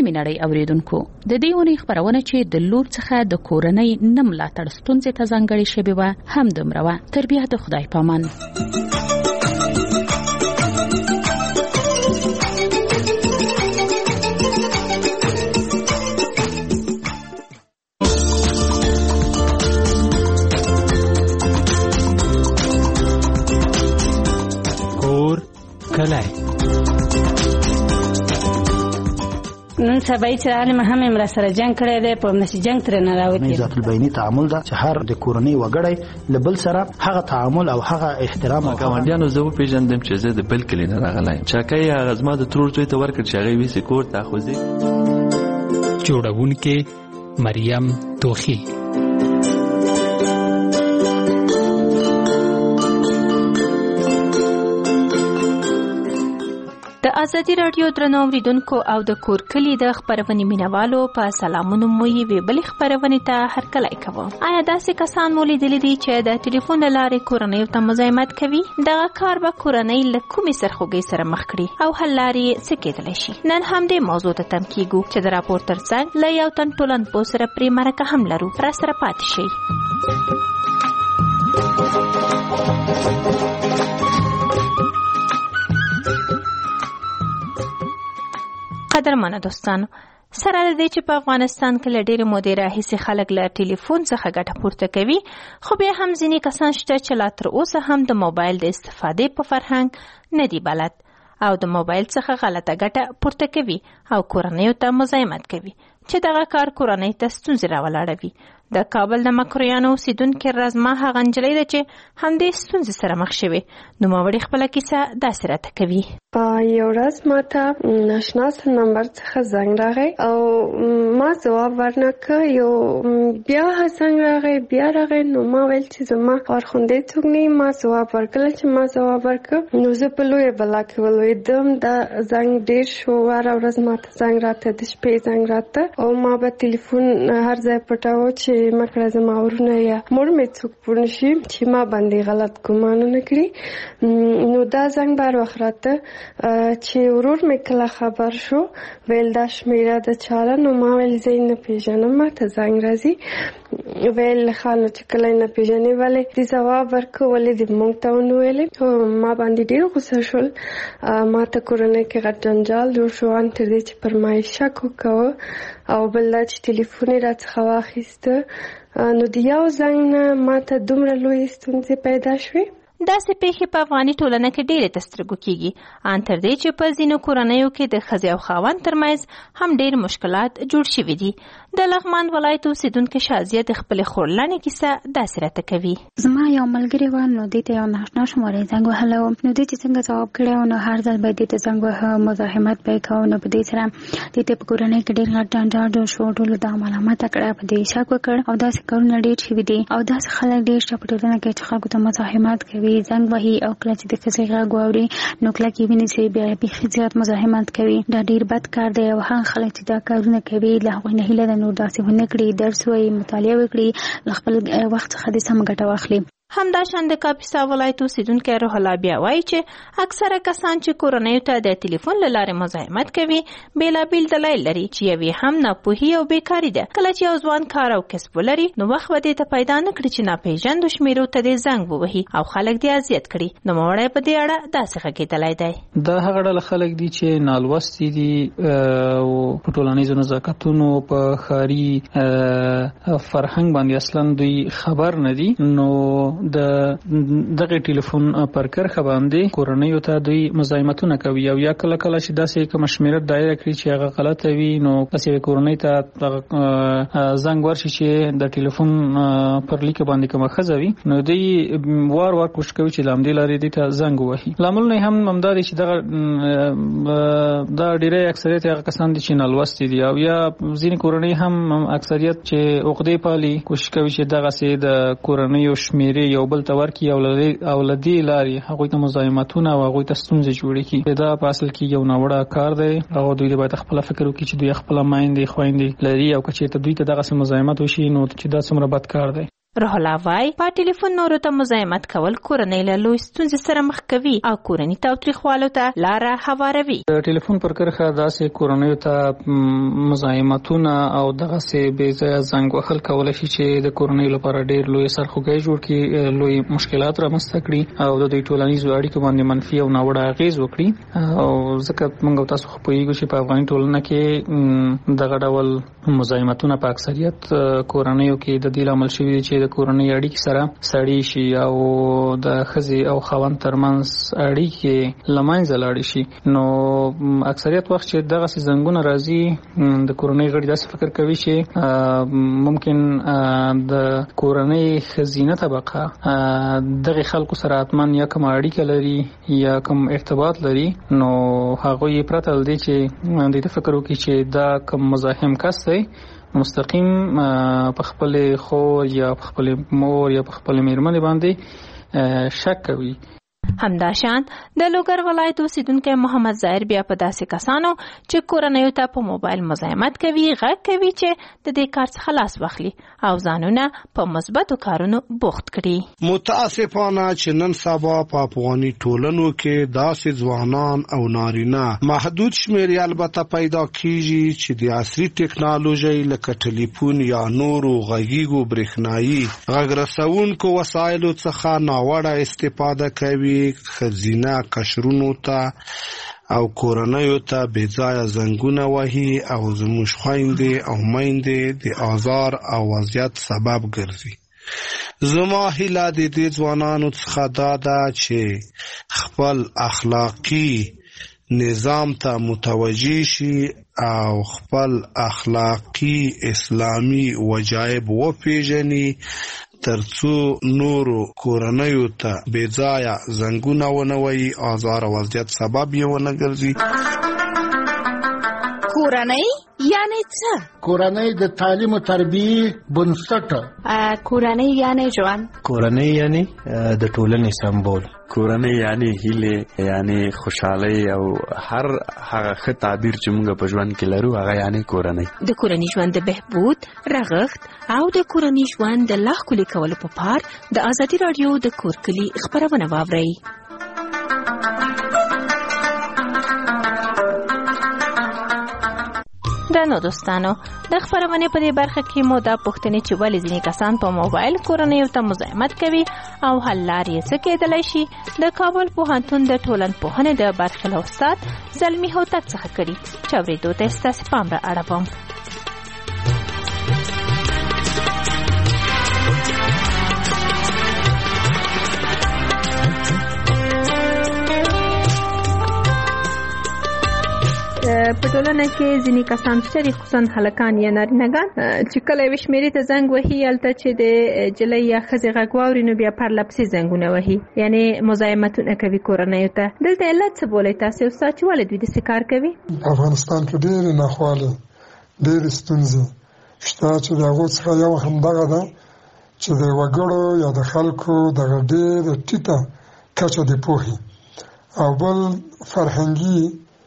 نیمه نړۍ اوریدونکو د دې ونې خبرونه چې د لور څخه د کورنۍ نه ملاتړ ستونزې ته ځانګړې شوې وه هم دومره وه. تر بیا د خدای پامان. کور کلی نن سبا چې عالم هم امر سره جنگ کړی دی په نشي جنگ تر نه راوتی. ذات البینی تعامل دا چې هر د کورنۍ وګړی لبل سره هغه تعامل او هغه احترام او ګاونډیانو زه پیژندم چې زه د بل کلی نه راغلی چاکه یې غزما د ترور ځای ته ورکړ چې هغه ویسي کور ته خوځي. جوړونکې مریم توخی. د ازادي رادیو درنو اوریدونکو او د کور کلی د خبرونې مینوالو په سلامونو مو یې ویبل خبرونې ته هرکلی کوم. آیا داسې کسان مو لیدلي دي چې د ټلیفون له لارې کورنۍ ته مزاحمت کوي؟ دغه کار به کورنۍ له کومې سرخوږۍ سره مخ کړي او حل لارې څه کېدلی شي؟ نن هم دې موضوع ته تم کیږو چې د راپور ترڅنګ له یو تن ټولنپوه سره پرې مرکه هم لرو. را سره پاتې شئ. قدرمنو دوستانو، سره د دې چې په افغانستان کې له ډېرې مودې راهیسې خلک له ټلیفون څخه ګټه پورته کوي، خو بیا هم ځینې کسان شته چې لا تر اوسه هم د موبایل د استفادې په فرهنګ نه دی بلد او د موبایل څخه غلطه ګټه پورته کوي او کورنیو ته مزاحمت کوي چې دغه کار کورنۍ ته ستونزې راولاړوي. د کابل د مکرویانو اوسیدونکې رزما هغه نجلۍ ده چې همدې ستونزې سره مخ شوې. نوموړې خپله کیسه داسې راته کوي. یو ورځ ما ته ناشناس نمبر څخه زنګ راغی او ما ځواب ورنکړ. یو بیا زنګ راغی بیا راغی نو ما ویل چې زما خورخوندې څوک نه ما ځواب ورکړل. چې ما ځواب ورکړ نو زه په لویه بلا کې ولوېدم. دا زنګ ډېر شو. هره ورځ ما ته زنګ راته د شپې زنګ راته او ما به تلیفون هر ځای پټاوه چې مکړه زما ورونه یا مور مې څوک پوه نشي چې ما باندې غلط ګمانونه کړي. نو دا زنګ بار وخت راته چې ورور مې کله خبر شو ویل دا شمیره د چاله. نو ما ویل زه نه پیژنم ما ته زنګ راځي. ویل خانو چې کله نه پیژنې ولې دې ځواب ورکړ ولې دې موږ ته ونه ویلې. ما باندې ډېر غوسه شول. ما ته کورنۍ کې غټ جنجال جوړ شو ان تر دې چې پر ما شک وکاوه او بل چې ټلیفون یې راڅخه واخیسته. نو د یو زنګ نه ما ته دومره لویې ستونزې پیدا شوې. داسې پیښې په افغاني ټولنه کې ډېرې د سترګو کېږي، ان تر دې چې په ځینو کورنیو کې د ښځې او خاوند ترمنځ هم ډېر مشکلات جوړ شوي دي. د لغمان ولایت اوسېدونکې شازیه د خپلې خورلنې کیسه داسې راته کوي. زما یو ملګری و نو دې ته یو ناشنا شمارې زنګ وهلی و. نو دې چې څنګه ځواب کړی و نو هر ځل به یې دې ته زنګ وهه مزاحمت به یې کوه. نو په دې سره دې ته په کورنۍ کې ډېر غټ جنجال جوړ شو. ټولو دا ملامته کړه په دې شک وکړ او داسې کارونه ډېر شوي دي او داسې خلک ډېر شته په ټولنه کې چې خلکو ته مزاحمت کوي زنګ وهي او کله چې د ښځې غږ واوري نو کله کې ویني چې بیا بیخي زیات مزاحمت کوي. دا ډېر بد کار دی او هغه خلک چې دا کارونه کوي له هغوی نه هیله ده نور داسې ونه کړي، درس وایي، مطالعه وکړي، له خپل وخت څخه دې سمه ګټه واخلي. همداشان د کاپیسا ولایت اوسیدونکی روح الله بیا وایي چې اکثره کسان چې کورنیو ته د ټلیفون له لارې مزاحمت کوي بېلابېل دلایل لري چې یوې هم ناپوهي او بیکاري ده. کله چې یو ځوان کار او کسب ولري نو وخت به دې ته پیدا نه کړي چې ناپېژندو شمېرو ته دې زنګ ووهي او خلک دې اذیت کړي. نوموړی په دې اړه داسې غږېدلی دی. دا هغه ډله خلک دي چې نالوستي دي او په ټولنیزو نزاکتونو په ښاري فرهنګ باندې اصلا دوی خبر نه دي. نو د دغه ټلیفون پر کرخه باندې کورنیو ته دوی مزاحمتونه کوي او یا کله کله چې داسې کوم شمیره دایره کړی چې هغه غلطه وي نو داسې کورنۍ ته زنګ ورشي چې د ټلیفون پر لیک باندې کومه ښځه وي نو دوی وار وار کوشش کوي چې لامدې لارې دې ته زنګ ووهي. لامل نه هم همدا دی چې دغه دا ډیری اکثریت هغه کسان دي چې نالوستي دي او یا ځینې کورنۍ هم اکثریت چې عقدې پالي کوشش کوي چې دغه سي د کورنۍ او شمیرې یو بل تور کی او لدی لاري هغه ته مزاحمتونه او هغه ته ستونزې جوړې کی. دا په اصل کې یو ناوړه کار دی او دوی باید خپل فکر وکړي چې دوی خپل مایندې خويندې لري او چې ته دوی ته دغه مزاحمت وشي نو چې دا څومره بد کار دی. روح الله وای په ټلیفون نورو ته مزاحمت کول کورنۍ له لوی ستونزې سره مخ کوي او کورنۍ تاوتریخوالو ته لاره هواروي. د ټلیفون پر کرښه داسې کورنۍ ته مزاحمتونه او دغسې بې ځایه زنګ وهل کولی شي چې د کورنۍ لپاره ډېر لوی سرخوږی جوړ کړي، لوی مشکلات رامنځته کړي او د دوی ټولنیزو اړیکو باندې منفي او ناوړه اغېز وکړي. او ځکه موږ او تاسو خو پوهېږو چې په افغاني ټولنه کې دغه ډول مزاحمتونه په اکثریت کورنیو کې د دې لامل شوي چې د کورنۍ اړیکې سره سړې شي او د ښځې او خاوند ترمنځ اړیکې له منځه لاړې شي. نو اکثریت وخت چې دغسې زنګونه راځي د کورنۍ غړي داسې فکر کوي چې ممکن د کورنۍ ښځینه طبقه دغې خلکو سره حتما یا کوم اړیکه لري یا کوم ارتباط لري، نو هغوی پرته له دې چې دې ته فکر وکړي چې دا کوم مزاحم کس دی مستقیم په خپل خور یا په خپل مور یا په خپل میرمنې باندې شک کوي. همداشان د لوګر ولایت اوسیدونکو محمد ظاهر بیا په داسې کسانو چې کورنیو ته په موبایل مزاحمت کوي غږ کوي چې د دې کار څخه خلاص واخلي او ځانونه په مثبتو کارونو بوخت کړي. متاسفانه چې نن سبا په افغاني ټولنو کې داسې ځوانان او نارینه محدود شمېر البته پیدا کیږي چې د عصري ټکنالوژي لکه ټلیفون یا نورو غږیږو برېښنایي غږ رسونکو وسایلو څخه ناوړه استفاده کوي، خزینه قشرونو ته او کورنیو ته بې ځایه زنګونه وهي او زموږ خویندې او میندې د آزار او وضعیت سبب ګرځي. زما هیله د دې ځوانانو څخه دا ده چې خپل اخلاقی نظام ته متوجه شي او خپل اخلاقی اسلامی وجایب وپیژني ترڅو نورو کورنیو ته بې ځایه زنګونه ونه وهي، آزار او وضعیت سبب یې ونه ګرځي. کورنۍ یعنی څه؟ کورنۍ د تعلیم او تربیې بنسټ. کورنۍ یعنی ژوند. کورنۍ یعنی د ټولنې سمبول. کورنۍ یعنی هیله یعنی خوشحالي او هر هغه ښه تعبیر چې موږ په ژوند کې لرو هغه یعنی کورنۍ. د کورنۍ ژوند د بهبود رغښت او د کورنۍ ژوند د لا ښکلي کولو په پار د ازادي راډیو د کور کلي خپرونه واورئ. درنو دوستانو، د خبرونه په دې برخه کې مو دا پوښتنې چې ولې ځینې کسان په موبایل کورنیو ته مزاحمت کوي او حل لارې څه کېدلی شي د کابل پوهنتون د ټولنپوهنې د برخې له استاد زلمي هوتک څخه کړي چې اورېدو ته ستاسې پام را اړوم. په ټولنه کې ځینې کسان شته خصوصا هلکان یا نارینه‌ګان چې کله یوې شمېرې ته زنګ وهي هلته چې د جلۍ یا ښځې غږ واوري نو بیا پرله پسې زنګونه وهي، یعنې مزاحمتونه کوي کورنیو ته. دلته علت څه بولئ تاسې استاد چې ولې دوی داسې کار کوي؟ افغانستان کې ډېرې ناخوالې ډېرې ستونزې شته چې د هغو څخه یو همدغه ده چې د وګړو یا د خلکو دغه ډېره ټیټه کچه د پوهې او بل فرهنګي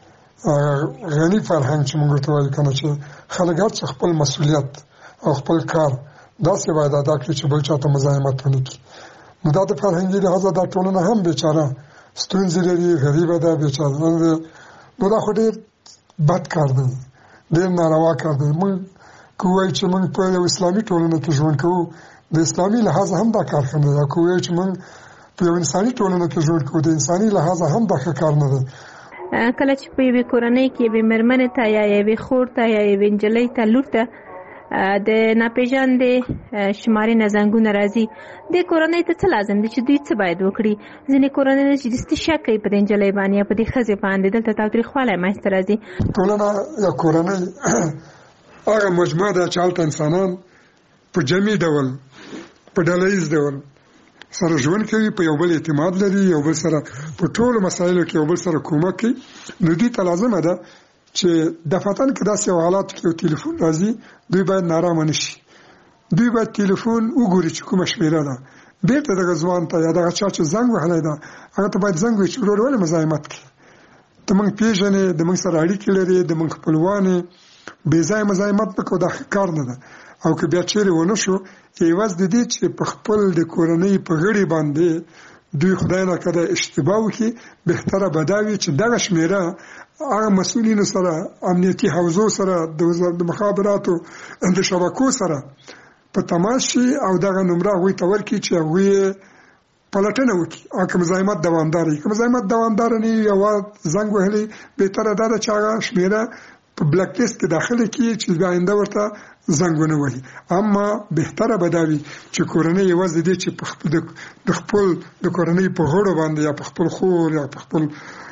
غني فرهنګ چې موږ ته وایي کنه چې خلک هر څه خپل مسؤلیت او خپل کار داسې باید ادا کړي چې بل چاته مزاحمت ونه کړي. نو دا د فرهنګي لحاظه دا ټولنه هم بیچاره ستونزې لري، غریبه ده، بیچاره. نو دا خو ډېر بد کار دی، ډېر ناروا کار دی. موږ که وایو چې موږ په یو اسلامي ټولنه کې ژوند کوو د اسلامي لحاظه هم دا کار ښه نه دی. که وایو چې موږ په یو انساني ټولنه کې ژوند کوو د انساني لحاظه هم دا ښه کار نه دی. کله چې په یوې کورنۍ کې یوې مېرمنې ته یا یوې خور ته یا یوې نجلۍ ته لور ته د ناپېژاندې شمارې نه زنګونه راځي، دې کورنۍ ته څه لازم دي چې دوی څه باید وکړي؟ ځینې کورنۍ چې دستي شک کوي په دې نجلۍ باندې یا په دې ښځې باندې، دلته تاوتریخوالی منځته راځي. ټولنه یا کورنۍ هغه مجموعه ده چې هلته انسانان په جمعي ډول په ډله ییز ډول سره ژوند کوي، په یو بل اعتماد لري، یو بل سره په ټولو مسایلو کې یو بل سره کومک کوي. نو دوی ته لازمه ده چې دفتن کې داسې یو حالات کې یو تلیفون راځي دوی باید نارامه نشي. دوی باید تلیفون وګوري چې کومه شمېره ده، بیرته دغه ځوان ته یا دغه چا چې زنګ وهلی ده هغه ته باید زنګ وي چې ورور ولې مزاحمت کوي، ته موږ پېژنې، د موږ سره اړیکې لري، د موږ خپلوان یې، بې ځایه مزاحمت مه کوو، دا ښه کار نه ده. او که بیا چیرې ونه شو کې واز د دې چې په خپل د کورنۍ په غړي باندې دوی خدای نه کړه اشتباه وکړي، بهتره بداوي چې دغه شمیره هغه مسؤلینو سره، امنیتي حوزو سره، د مخابراتو د شبکو سره په تماس شي او دغه نمره هغوی ته ورکړي چې هغوی پلټنه وکړي. او که مزاحمت دوامدار وي، که مزاحمت دوامدار نه وي، یوه زنګ وهلی، بهتره دا ده چې هغه شمیره په بلاک لیست کې داخله کړي چې آینده ورته زنګ ونه وهي. اما بهتره به دا وي چې کورنۍ یوازې دې چې د خپل د کورنۍ په غړو باندې یا په خپل خور یا په خپل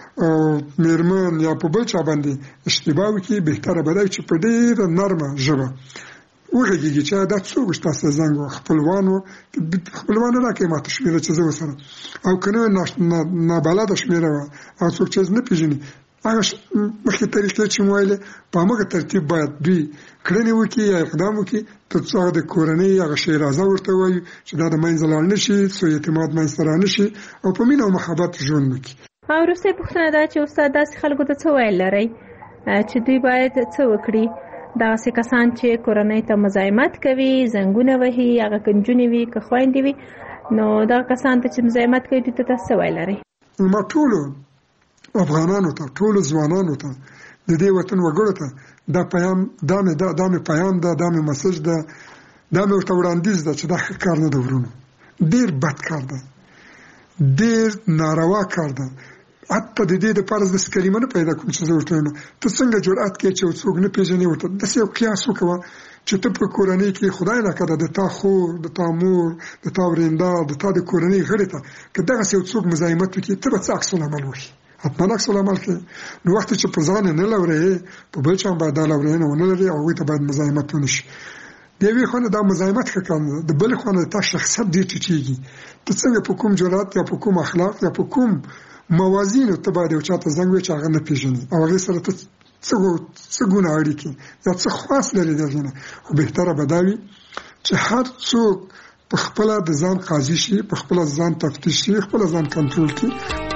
میرمن یا په بل چا باندې اشتباه وکړي، بهتره به دا وي چې په ډېره نرمه ژبه وغږېږي چې دا څوک ستاسو زنګ و، خپلوان و، خپلوان راکړئ ماته شمېره چې زه ورسره، او که نه نابلده شمېره وه او څوک چې نه پېژني، هغه مخکې طریقې چې مو ویلې په همغه ترتیب باید دوی کړنې وکړي یا اقدام وکړي تر څو هغه د کورنۍ هغه شی رازه ورته وایي چې دا د منځه لاړ نه شي، څو اعتماد منځته را نه شي او په مینه او محبت ژوند وکړي. او وروستۍ پوښتنه دا چې استاد داسې خلکو ته څه ویل لرئ چې دوی باید څه وکړي؟ داسې کسان چې کورنۍ ته مزاحمت کوي، زنګونه وهي، هغه که نجونې وي که خویندې وي، نو دغه کسان ته چې مزاحمت کوي دوی ته تاسو څه ویل لرئ؟ ما ټولو افغانانو ته، ټولو ځوانانو ته، د دې وطن وګړو ته دا پیام دا مې دا مې پیام ده، دا مې مسج ده، دا مې ورته وړاندیز ده چې دا ښه کار نه ده ورونو، ډېر بد کار ده، ډېر ناروا کار ده. حتی د دې دپاره زه داسې کلمه نه پیدا کوم چې زه ورته وایم ته څنګه جرأت کوې چې یو څوک نه پېژنې، ورته داسې یو قیاس وکوه چې ته په کورنۍ کې خدای ناکړه د تا خور، د تا مور، د تا ورېنده، د تا د کورنۍ غړي ته که دغسې یو څوک مزاحمت وکړي، ته به څه عکس العمل وکړي؟ حتما عکس العمل کوي. نو وخت چې په ځان نه لورې، په بل چا باید دا لورېنه ونه لري او هغوی ته باید مزاحمت ونه شي. د یوې خوا نه دا مزاحمت ښه کار نه ده، د بلې خوا نه د تا شخصیت ډېر ټیټېږي. ته څنګه په کوم جرأت یا په کوم اخلاق یا په کوم موازینو ته باید یو چا ته زنګ وې چې هغه نه پېژني او هغې سره ته څه ګونه اړیکې یا څه خواست لري د هغې نه. خو بهتره به دا وي چې هر څوک په خپله د ځان قاضي شي، په خپله ځان تفتیش شي، خپله ځان کنټرول کړي.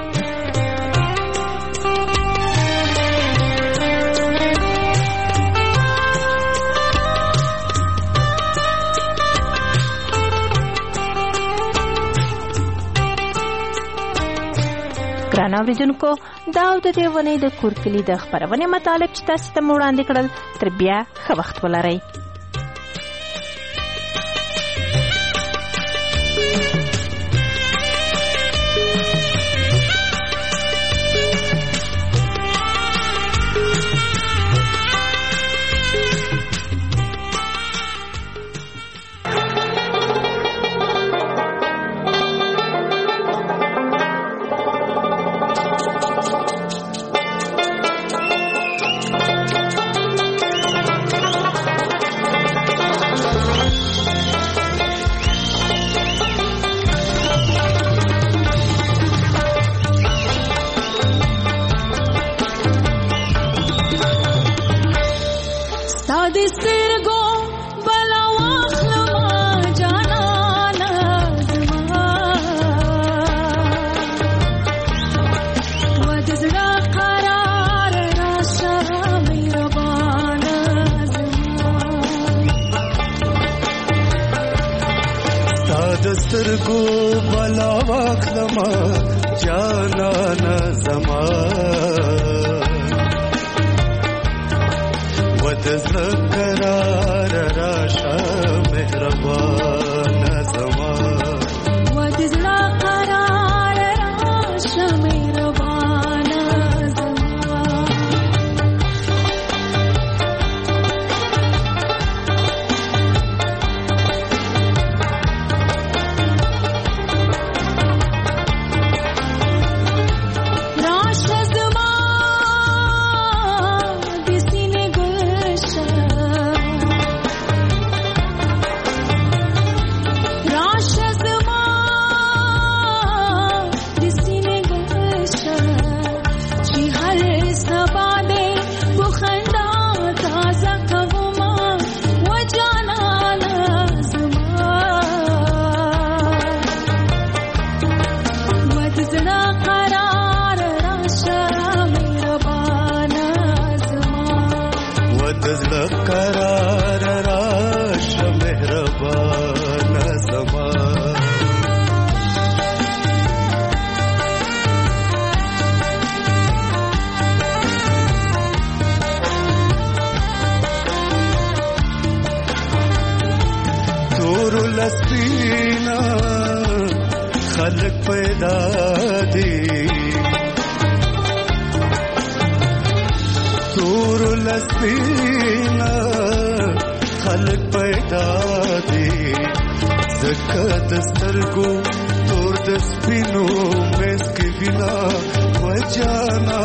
ګران اورېدونکو، دا او د دې ونې د کورکلي د خپرونې مطالب چې تاسو ته مو وړاندې کړل، تر بیا ښه وخت ولرئ. سترګو بلا واخلما جانانا زما ود ذکرار راشا مهربان زما ود ذکرار راشا مهربان زما Shah خلق پیدا دي تور لسپینا خلق پیدا دي زکه دسترګو تور د سپینو مس کې وینا وجانا